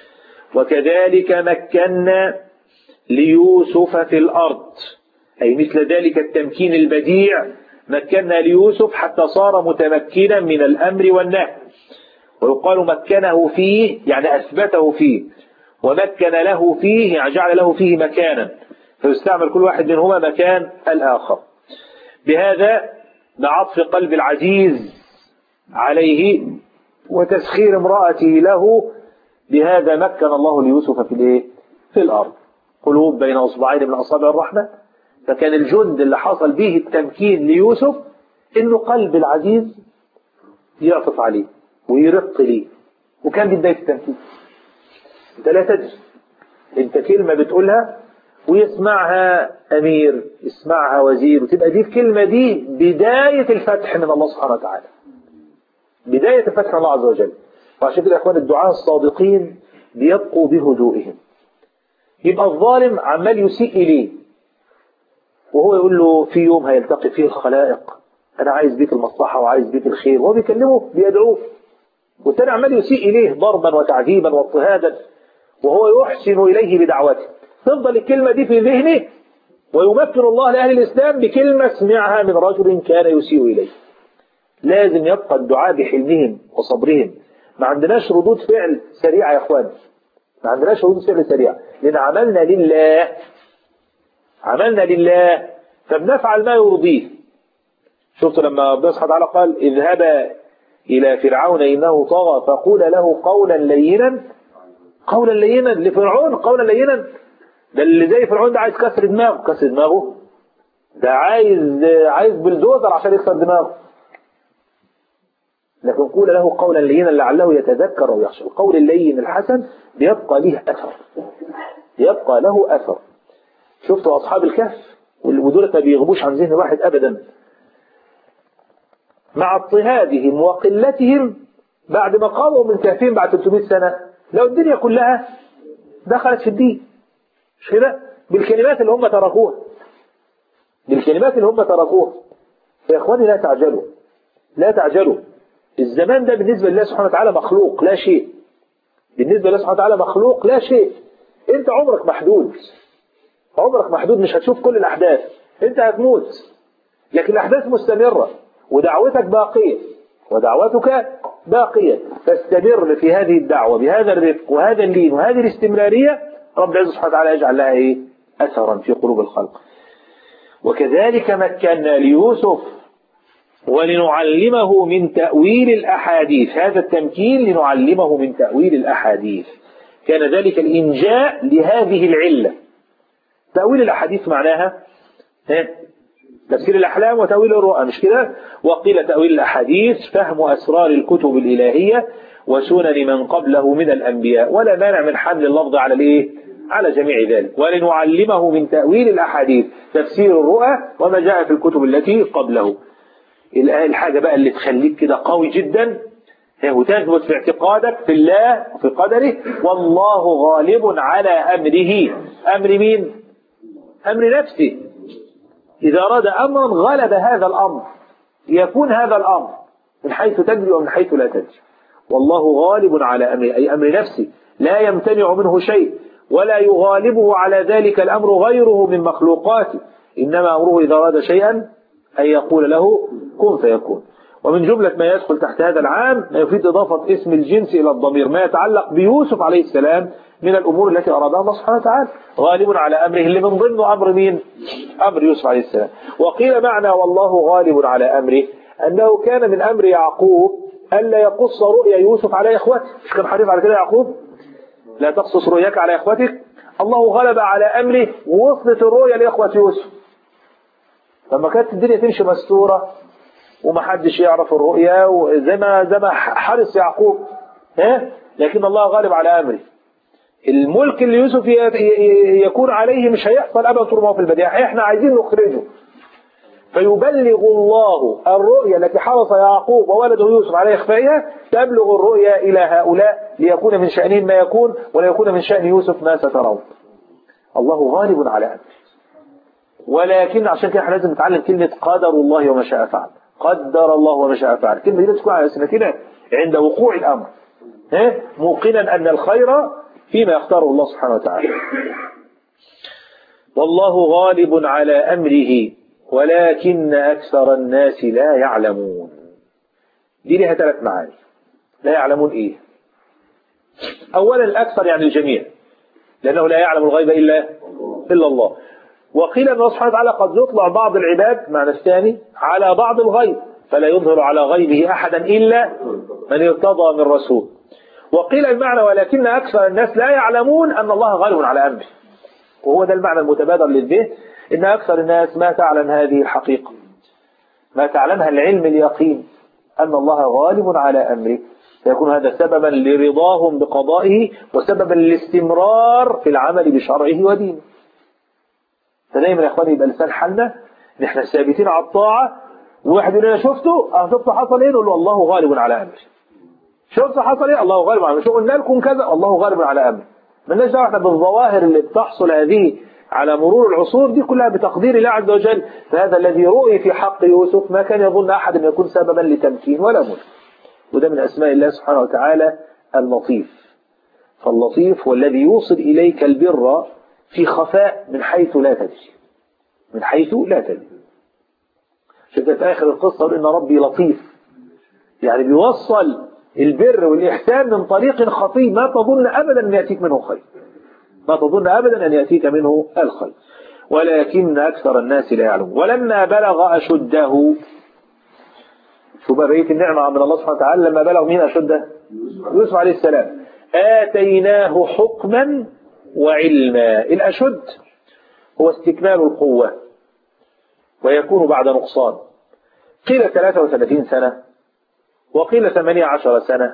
وكذلك مكنا ليوسف في الأرض، أي مثل ذلك التمكين البديع مكنا ليوسف حتى صار متمكنا من الأمر والنهي. ويقال مكنه فيه يعني أثبته فيه، ومكن له فيه يعني جعل له فيه مكانا، فيستعمل كل واحد منهما مكان الآخر. بهذا بعطف قلب العزيز عليه وتسخير امرأته له، بهذا مكن الله ليوسف في الايه؟ في الأرض. قلوب بين أصبعين من أصابع الرحمة. فكان الجند اللي حصل به التمكين ليوسف إنه قلب العزيز يعطف عليه ويرق ليه، وكان دي بداية التمكين. انت لا تدري، انت كلمة بتقولها ويسمعها أمير، يسمعها وزير، وتبقى دي الكلمة دي بداية الفتح من الله سبحانه وتعالى، بداية الفتح من الله عز وجل. وعشان كده يا اخوان الدعاء الصادقين بيبقوا بهدوئهم. يبقى الظالم عمال يسيء إليه، وهو يقول له في يوم هيلتقي فيه الخلائق أنا عايز بيك المصلحة وعايز بيك الخير، وهو بيكلمه بيدعوه، والتاني عمال يسيء إليه ضربا وتعذيبا واضطهادا، وهو يحسن إليه بدعوته. تفضل الكلمة دي في ذهنه، ويمكن الله لأهل الإسلام بكلمة سمعها من رجل كان يسيء إليه. لازم يبقى الدعاء بحلمهم وصبرهم. ما عندناش ردود فعل سريعة يا أخوان، ما عندناش ردود فعل سريعة، لأن عملنا لله، عملنا لله فبنفعل ما يرضيه. شفت لما ربنا سبحانه وتعالى قال اذهبا إلى فرعون إنه طغى فقول له قولا لينا، قولا لينا لفرعون، قولا لينا. ده اللي زي فرعون ده عايز كسر دماغه، كسر دماغه ده عايز عايز بلدوزر عشان يكسر دماغه. لكن قول له قولا لينا لعله يتذكر أو يخشى. القول اللين الحسن بيبقى له أثر، يبقى له أثر. شفتوا أصحاب الكهف ودول ما بيغبوش عن ذهن واحد أبدا، مع اضطهادهم وقلتهم بعد ما قاموا من كهفهم بعد ثلاثمائة سنة، لو الدنيا كلها دخلت في الدين، مش كده؟ بالكلمات اللي هم تركوها، بالكلمات اللي هم تركوها. يا إخواني لا تعجلوا، لا تعجلوا. الزمان ده بالنسبة لله سبحانه وتعالى مخلوق لا شيء، بالنسبة لله سبحانه وتعالى مخلوق لا شيء. انت عمرك محدود، عمرك محدود، مش هتشوف كل الأحداث، انت هتموت، لكن الأحداث مستمرة ودعوتك باقية، ودعوتك باقية. فاستمر في هذه الدعوة بهذا الرفق وهذا اللين وهذه الاستمرارية، رب العزة سبحانه وتعالى يجعل لها ايه؟ أثرا في قلوب الخلق. وكذلك مكنا ليوسف ولنعلمه من تأويل الأحاديث، هذا التمكين لنعلمه من تأويل الأحاديث. كان ذلك الإنجاء لهذه العلة. تأويل الأحاديث معناها تفسير الأحلام وتأويل الرؤى، مش كده؟ وقيل تأويل الأحاديث فهم أسرار الكتب الإلهية وسنن من قبله من الأنبياء، ولا مانع من حمل اللفظ على الإيه؟ على جميع ذلك. ولنعلمه من تأويل الأحاديث تفسير الرؤى وما جاء في الكتب التي قبله. الحاجة بقى اللي تخليك كده قوي جدا وتثبت في اعتقادك في الله وفي قدره، والله غالب على أمره. أمر مين؟ أمر نفسه. إذا أراد أمرا غلب هذا الأمر، يكون هذا الأمر من حيث تدري ومن حيث لا تدري. والله غالب على أمره، أي أمر نفسه، لا يمتنع منه شيء ولا يغالبه على ذلك الأمر غيره من مخلوقاته، إنما أمره إذا أراد شيئا أن يقول له كن فيكون. ومن جملة ما يدخل تحت هذا العام ما يفيد إضافة اسم الجنس إلى الضمير، ما يتعلق بيوسف عليه السلام من الأمور التي أرادها الله سبحانه وتعالى. غالب على أمره اللي من ضمنه أمر مين؟ أمر يوسف عليه السلام. وقيل معنى والله غالب على أمره أنه كان من أمر يعقوب ألا يقص رؤيا يوسف على إخوته، مش كان حريص على كده يعقوب؟ لا تقصص رؤياك على إخوتك. الله غلب على أمره ووصلت الرؤيا لإخوة يوسف. لما كانت الدنيا تمشي مستورة ومحدش يعرف الرؤيا وزي ما زي ما حرص يعقوب، ها؟ لكن الله غالب على أمره. الملك اللي يوسف يكون عليه مش هيحصل أبدا طول ما هو في البديهة، احنا عايزين نخرجه. فيبلغ الله الرؤيا التي حرص يعقوب وولده يوسف على إخفائها، تبلغ الرؤيا إلى هؤلاء ليكون من شأنهم ما يكون ولا يكون من شأن يوسف ما سترون. الله غالب على أمره. ولكن عشان كده احنا لازم نتعلم كلمة قدر الله وما شاء فعل. قدر الله وما شاء فعل، الكلمة دي تكون على ألسنتنا عند وقوع الأمر، ها؟ موقنا أن الخير فيما يختاره الله سبحانه وتعالى. والله غالب على أمره ولكن أكثر الناس لا يعلمون. دي لها ثلاث معاني. لا يعلمون إيه؟ أولا الأكثر يعني الجميع، لأنه لا يعلم الغيب إلا إلا الله. وقيل أن الله سبحانه وتعالى قد يطلع بعض العباد معنى الثاني على بعض الغيب، فلا يظهر على غيبه أحدا إلا من ارتضى من رسول. وقيل المعنى ولكن أكثر الناس لا يعلمون أن الله غالب على أمره، وهو ده المعنى المتبادر للذهن، إن أكثر الناس ما تعلم هذه الحقيقة، ما تعلمها العلم اليقين أن الله غالب على أمره، فيكون هذا سببا لرضاهم بقضائه وسببا للاستمرار في العمل بشرعه ودينه. فدايما يا إخواني يبقى لسان حالنا نحن ثابتين على الطاعة، وواحد يقول لنا شفته اه شفته حصل ايه؟ نقول له الله غالب على أمره. شفته حصل ايه؟ الله غالب على أمره. شو قلنا لكم كذا؟ الله غالب على أمره. مالناش دعوة احنا بالظواهر اللي بتحصل هذه على مرور العصور، دي كلها بتقدير الله عز وجل. فهذا الذي رؤي في حق يوسف ما كان يظن أحد أن يكون سببا لتمكين ولا ملك، وده من أسماء الله سبحانه وتعالى اللطيف. فاللطيف هو الذي يوصل إليك البر في خفاء من حيث لا تدري، من حيث لا تدري. شفت في آخر القصة إن ربي لطيف، يعني بيوصل البر والإحسان من طريق خفي ما تظن أبدا أن يأتيك منه خير، ما تظن أبدا أن يأتيك منه الخير. ولكن أكثر الناس لا يعلمون. ولما بلغ أشده، شو بقية النعمة من الله سبحانه وتعالى لما بلغ مين أشده؟ يوسف عليه السلام. آتيناه حكما وعلما. الأشد هو استكمال القوة ويكون بعد نقصان. قيل ثلاثة وثلاثين سنة وقيل ثمانية عشر سنة.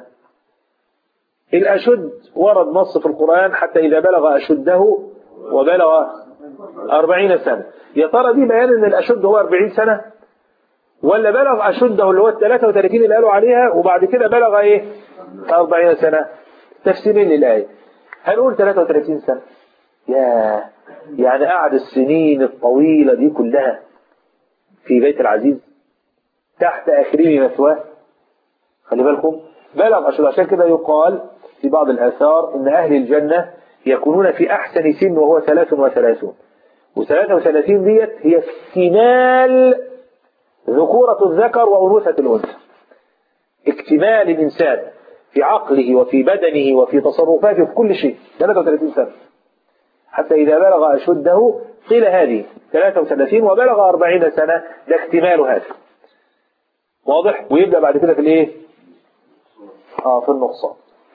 الأشد ورد نص في القرآن حتى إذا بلغ أشده وبلغ أربعين سنة. يا ترى دي بيان أن الأشد هو أربعين سنة ولا بلغ أشده اللي هو الثلاثة وثلاثين اللي قالوا عليها وبعد كده بلغ إيه أربعين سنة؟ تفسيرين للآية. هنقول ثلاثة وثلاثين سنة. يا يعني قعد السنين الطويلة دي كلها في بيت العزيز تحت أكريم مثواه. خلي بالكم بلغ أشد. عشان كده يقال في بعض الآثار إن أهل الجنة يكونون في أحسن سن وهو ثلاث وثلاثون. وثلاثة وثلاثين ديت هي اكتمال ذكورة الذكر وأنوثة الأنثى، اكتمال الإنسان في عقله وفي بدنه وفي تصرفاته في كل شيء. ثلاثة وثلاثين سنة حتى إذا بلغ أشده. قيل هذه ثلاثة وثلاثين وبلغ أربعين سنة، ده اكتمال هذا. واضح؟ ويبدأ بعد كده في الإيه؟ آه في النقصان.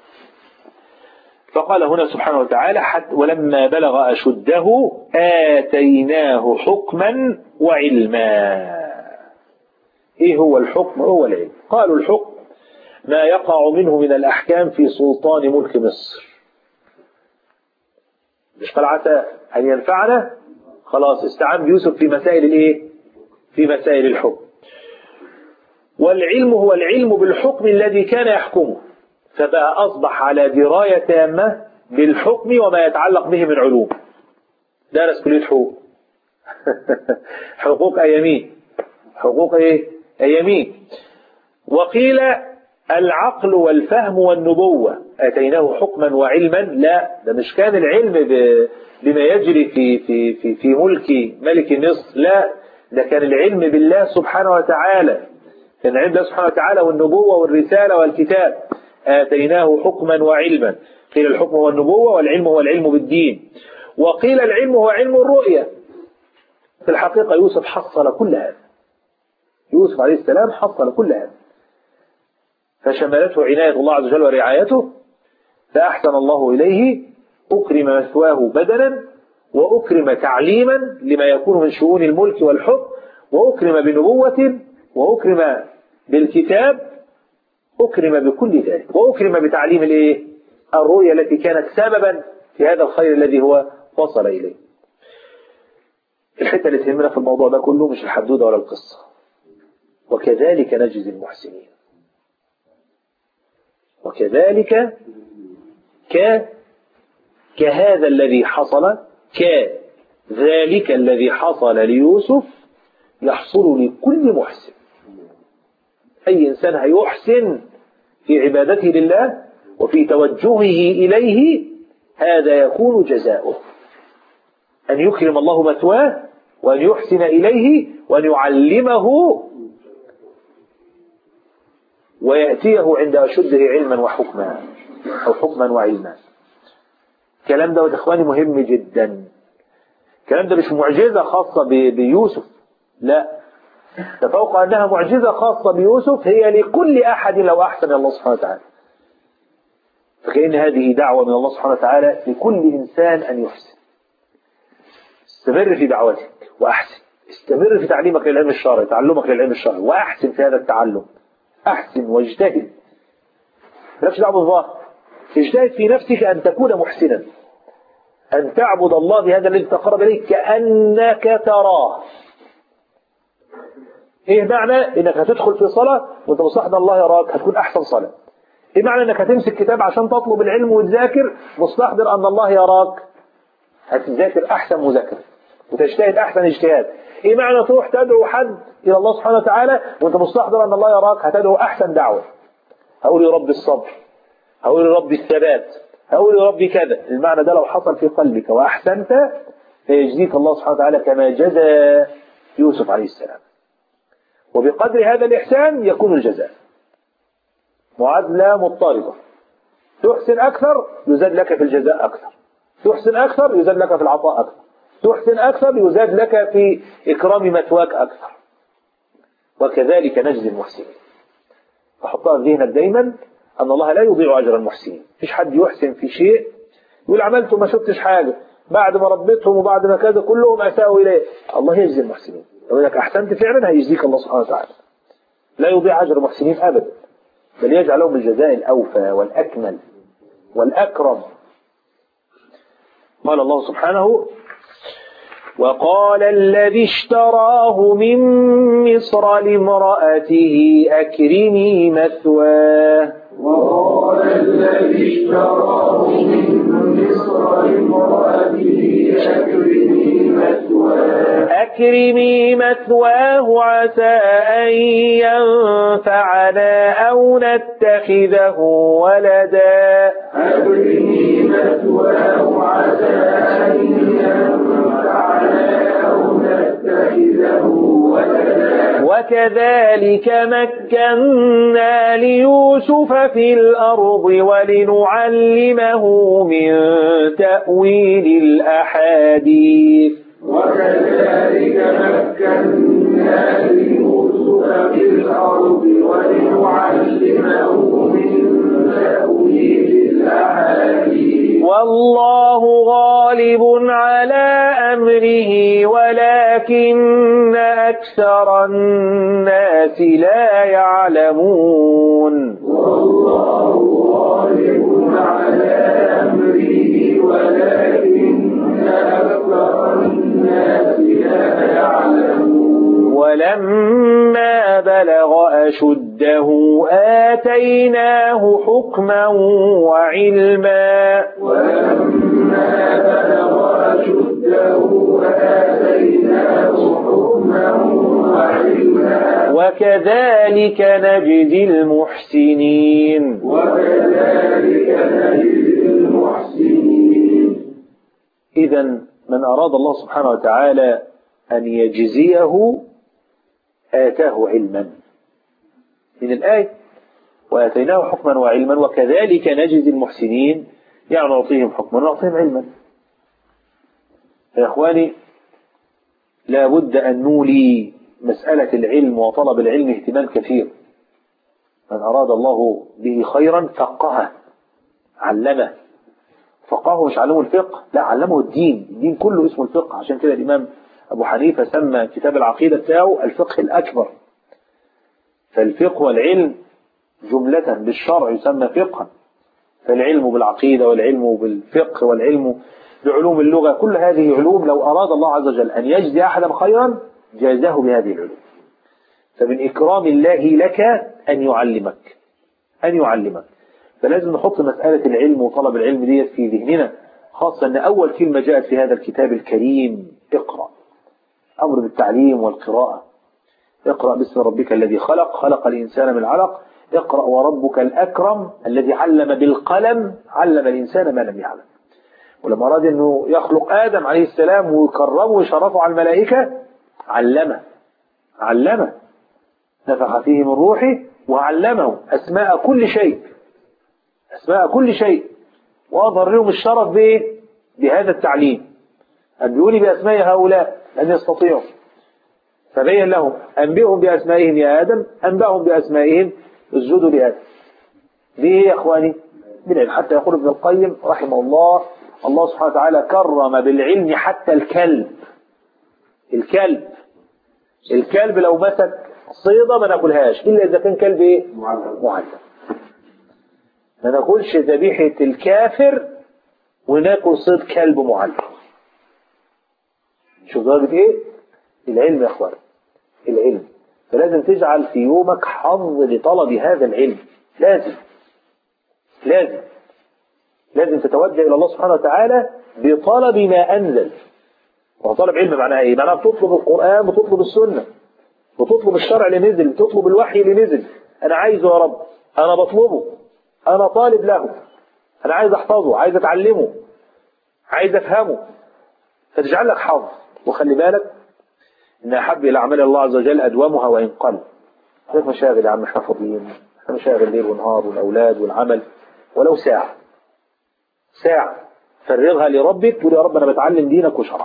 فقال هنا سبحانه وتعالى حتى ولما بلغ أشده آتيناه حكما وعلما. إيه هو الحكم؟ هو العلم. قالوا الحكم ما يقع منه من الأحكام في سلطان ملك مصر. مش قال عسى أن ينفعنا؟ خلاص استعان بيوسف في مسائل الإيه؟ في مسائل الحكم. والعلم هو العلم بالحكم الذي كان يحكمه، فبقى أصبح على دراية تامة بالحكم وما يتعلق به من علوم. درس كلية حقوق حقوق أيامين، حقوق إيه؟ أيامين. وقيل العقل والفهم والنبوة. أتيناه حكما وعلما. لا، ده مش كان العلم بما يجري في في في في ملك ملك مصر، لا، ده كان العلم بالله سبحانه وتعالى. كان العلم بالله سبحانه وتعالى والنبوة والرسالة والكتاب. آتيناه حكما وعلما. قيل الحكم هو النبوة والعلم هو العلم بالدين. وقيل العلم هو علم الرؤية. في الحقيقة يوسف حصل كل هذا. يوسف عليه السلام حصل كل هذا. فشملته عناية الله عز وجل ورعايته فأحسن الله إليه، أكرم مثواه بدنا، وأكرم تعليما لما يكون من شؤون الملك والحكم، وأكرم بنبوة، وأكرم بالكتاب، أكرم بكل ذلك، وأكرم بتعليم الإيه؟ الرؤيا التي كانت سببا في هذا الخير الذي هو وصل إليه. الحتة اللي تهمنا في الموضوع ده كله مش الحدودة ولا القصة. وكذلك نجزي المحسنين، وكذلك ك كهذا الذي حصل، كذلك الذي حصل ليوسف يحصل لكل محسن. أي إنسان هيحسن في عبادته لله وفي توجهه إليه هذا يكون جزاؤه، أن يكرم الله مثواه وأن يحسن إليه وأن يعلمه ويأتيه عند أشده علما وحكما أو حكما وعلما. الكلام ده يا إخواني مهم جدا. الكلام ده مش معجزة خاصة بيوسف، لا، ده فوق أنها معجزة خاصة بيوسف هي لكل أحد لو أحسن الله سبحانه وتعالى. فكأن هذه دعوة من الله سبحانه وتعالى لكل إنسان أن يحسن. استمر في دعوتك وأحسن، استمر في تعليمك للعلم الشرعي، تعلمك للعلم الشرعي، وأحسن في هذا التعلم، أحسن واجتهد، مالكش دعوة بالظاهر، اجتهد في نفسك أن تكون محسنا، أن تعبد الله بهذا الذي تقرب إليه كأنك تراه. إيه معنى إنك هتدخل في صلاة وأنت مصاحب الله يراك، هتكون أحسن صلاة. إيه معنى إنك هتمسك كتاب عشان تطلب العلم وتذاكر مستحضر أن الله يراك، هتذاكر أحسن مذاكرة وتجتهد أحسن اجتهاد. إيه معنى تروح تدعو حد إلى الله سبحانه وتعالى وأنت مستحضر أن الله يراك، هتدعو أحسن دعوة. هقول يا رب الصبر، هقول يا رب الثبات، هقول يا رب كذا. المعنى ده لو حصل في قلبك وأحسنت فيجزيك الله سبحانه وتعالى كما جزى يوسف عليه السلام. وبقدر هذا الإحسان يكون الجزاء. معادلة مضطردة، تحسن أكثر يزاد لك في الجزاء أكثر، تحسن أكثر يزاد لك في العطاء أكثر، تحسن أكثر يزاد لك في إكرام مثواك أكثر. وكذلك نجزي المحسنين. فحطها في ذهنك دايما أن الله لا يضيع أجر المحسنين. مفيش حد يحسن في شيء يقول عملته ما شفتش حاجة، بعد ما ربيتهم وبعد ما كذا كلهم أساءوا إليه. الله يجزي المحسنين. لو إنك أحسنت فعلا هيجزيك الله سبحانه وتعالى. لا يضيع أجر المحسنين أبدا، بل يجعلهم الجزاء الأوفى والأكمل والأكرم. قال الله سبحانه: وقال الذي اشتراه من مصر لامرأته أكرمي مثواه. وقال الذي اشتراه من مصر لامرأته أكرمي مثواه أكرمي مثواه عسى أن ينفعنا أو نتخذه ولدا. أكرمي مثواه عسى أن ينفعنا أو نتخذه ولدا. وكذلك مكنا ليوسف في الأرض ولنعلمه من تأويل الأحاديث. وكذلك مكنا ليوسف في الأرض ولنعلمه من تأويل الأحاديث. والله غالب على أمره ولكن أكثر الناس لا يعلمون. والله غالب على أمره ولكن أكثر الناس لا يعلمون. ولما بلغ أشده آتيناه حكما وعلما. ولما بلغ أشده آتيناه حكما وعلما. وكذلك نجزي المحسنين. وكذلك نجزي المحسنين. إذا من أراد الله سبحانه وتعالى أن يجزيه آتاه علما من الآية: وآتيناه حكما وعلما وكذلك نجزي المحسنين، يعني نعطيهم حكما ونعطيهم علما. يا إخواني، لا بد أن نولي مسألة العلم وطلب العلم اهتمام كثير. من أراد الله به خيرا فقهه، علمه. فقهه مش علمه الفقه، لا علمه الدين. الدين كله اسمه الفقه. عشان كده الإمام أبو حنيفة سمى كتاب العقيدة بتاعه الفقه الأكبر. فالفقه والعلم جملة بالشرع يسمى فقها. فالعلم بالعقيدة والعلم بالفقه والعلم بعلوم اللغة، كل هذه علوم لو أراد الله عز وجل أن يجزي أحدا خيرا جازاه بهذه العلوم. فمن إكرام الله لك أن يعلمك أن يعلمك فلازم نحط مسألة العلم وطلب العلم دي في ذهننا، خاصة أن أول كلمة جاءت في هذا الكتاب الكريم اقرأ، أمر بالتعليم والقراءة. اقرأ باسم ربك الذي خلق، خلق الإنسان من علق. اقرأ وربك الأكرم الذي علم بالقلم، علم الإنسان ما لم يعلم. ولما أراد أنه يخلق آدم عليه السلام ويكرمه ويشرفه على الملائكة علمه علمه نفخ فيه من روحه وعلمه أسماء كل شيء أسماء كل شيء وأظهر لهم الشرف بإيه؟ بهذا التعليم. أنبئوني بأسماء هؤلاء لن يستطيعوا، فبين لهم أنبئهم بأسمائهم يا آدم، أنبأهم بأسمائهم اسجدوا لآدم. ليه يا إخواني؟ بالعلم. حتى يقول ابن القيم رحمه الله، الله سبحانه وتعالى كرم بالعلم حتى الكلب. الكلب الكلب لو مسك صيدة ما ناكلهاش إلا إذا كان كلب إيه؟ معلم. ما ناكلش ذبيحة الكافر وناكل صيد كلب معلم. شوف درجة إيه؟ العلم يا إخوان، العلم. فلازم تجعل في يومك حظ لطلب هذا العلم. لازم لازم لازم تتوجه إلى الله سبحانه وتعالى بطلب ما أنزل. وطلب علم معناها إيه؟ معناها بتطلب القرآن، بتطلب السنة، بتطلب الشرع اللي نزل، بتطلب الوحي اللي نزل. أنا عايزه يا رب، أنا بطلبه، أنا طالب له، أنا عايز أحفظه، عايز أتعلمه، عايز أفهمه. فتجعل لك حظ. وخلي بالك إن أحب إلى أعمال الله عز وجل أدومها وإن قل. احنا مشاغل يا عم، احنا فاضيين، احنا مشاغل ليل ونهار والأولاد والعمل. ولو ساعة ساعة فرغها لربك، تقول يا رب أنا بتعلم دينك وشرعك،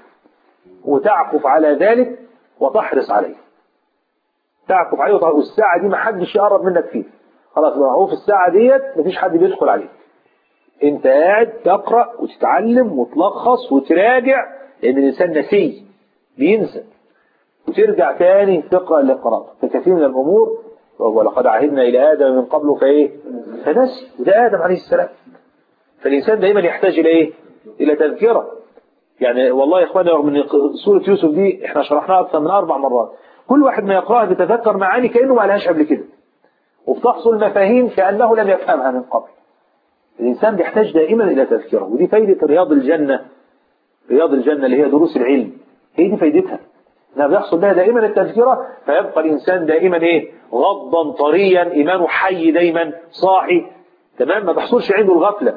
وتعكف على ذلك وتحرص عليه. تعكف عليه وتحرص. والساعة دي ما حدش يقرب منك فيه. خلاص بقى، هو في الساعة ديت مفيش حد بيدخل عليك. انت قاعد تقرأ وتتعلم وتلخص وتراجع، لأن الإنسان نسي بينسى، وترجع تاني تقرأ للقراءة. فكثير من الأمور، ولقد عهدنا إلى آدم من قبل فإيه فنسي. وده آدم عليه السلام. فالإنسان دائما يحتاج إلى إيه؟ إلى تذكرة. يعني والله يا إخواني، رغم أن سورة يوسف دي إحنا شرحناها أكثر من أربع مرات، كل واحد ما يقرأها بيتذكر معاني كأنه ما لهاش قبل كده، وبتحصل مفاهيم كأنه لم يفهمها من قبل. الإنسان بيحتاج دائما إلى تذكرة. ودي فايدة رياض الجنة. رياض الجنة اللي هي دروس العلم، هي دي فايدتها، انها بيحصل لها دائما التذكرة. فيبقى الإنسان دائما إيه؟ غضا طريا، إيمانه حي دايما صاحي، تمام، ما بيحصلش عنده الغفلة.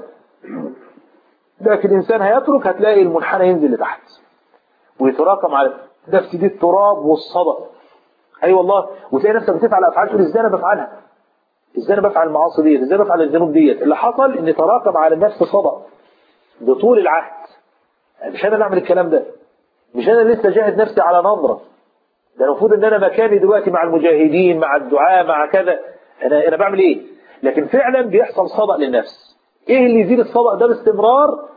لكن الإنسان هيترك، هتلاقي المنحنى ينزل لتحت ويتراكم على نفس دي التراب والصدى. أي أيوة والله. وتلاقي نفسك بتفعل أفعال تقول إزاي أنا بفعلها، إزاي أنا بفعل المعاصي ديت، إزاي بفعل الذنوب ديت. اللي حصل إن تراكم على النفس صدى بطول العهد. مش أنا اللي أعمل الكلام ده، مش أنا لسه جاهد نفسي على نظرة. ده المفروض إن أنا مكاني دلوقتي مع المجاهدين، مع الدعاء، مع كذا. أنا أنا بعمل إيه؟ لكن فعلا بيحصل صدى للنفس. إيه اللي يزيد الصدى ده باستمرار؟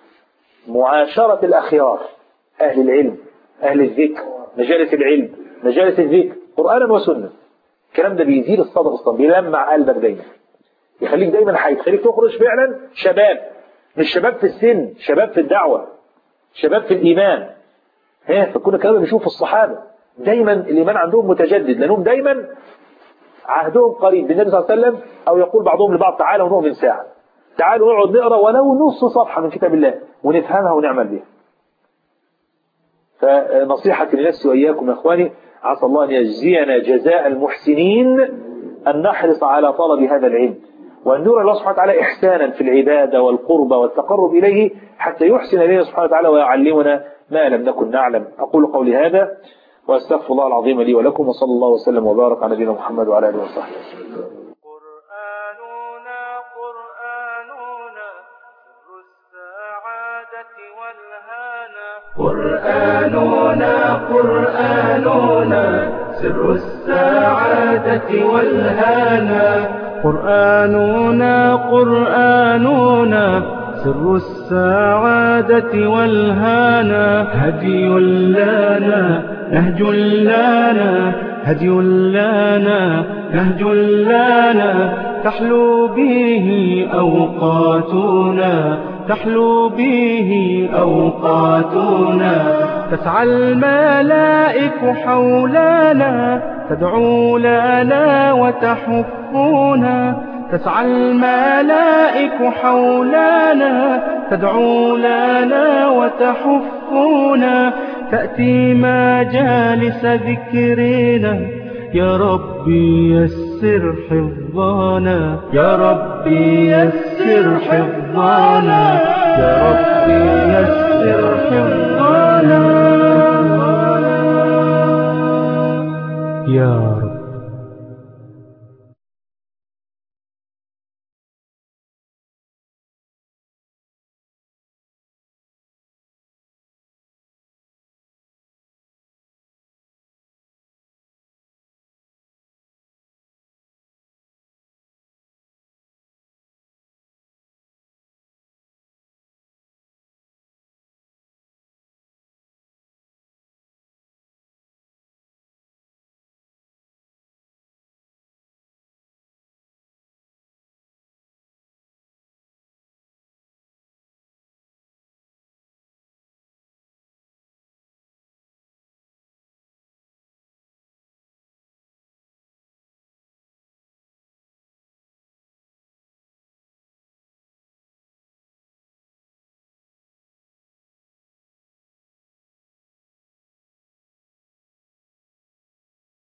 معاشرة الأخيار، أهل العلم، أهل الذكر، مجالس العلم، مجالس الذكر، قرآنا وسنة. الكلام ده بيزيد الصدى أصلا، بيلمع قلبك دايما، يخليك دايما حي، يخليك تخرج فعلا شباب. مش شباب في السن، شباب في الدعوة، شباب في الإيمان. ها فكنا كلام بنشوف الصحابة دايما الإيمان عندهم متجدد، لأنهم دايما عهدهم قريب بالنبي صلى الله عليه وسلم. أو يقول بعضهم لبعض تعالوا نؤمن ساعة، تعالوا نقعد نقرأ ولو نص صفحة من كتاب الله ونفهمها ونعمل بها. فنصيحتي لنفسي وإياكم يا إخواني، عسى الله أن يجزينا جزاء المحسنين أن نحرص على طلب هذا العلم، وأن نرى الله سبحانه وتعالى إحسانا في العبادة والقرب والتقرب إليه، حتى يحسن إلينا سبحانه وتعالى ويعلمنا ما لم نكن نعلم. أقول قولي هذا وأستغفر الله العظيم لي ولكم، وصلى الله وسلم وبارك على نبينا محمد وعلى آله وصحبه. قرآننا قرآننا سر السعادة والهانا، قرآننا قرآننا سر السعادة السعادة والهانا. قرآننا قرآننا سر السعادة والهانا، هدي لنا نهج لنا هدي لنا نهج لنا، تحلو به أوقاتنا تحلو به أوقاتنا. تسعى الملائك حولنا تدعو لنا وتحفنا، تسعى الملائك حولنا تدعو لنا وتحفنا، تأتي مجالس ذكرنا يا ربي يسر حفظنا، يا ربي يسر حفظنا، يا ربي يسر حفظنا، يا رب.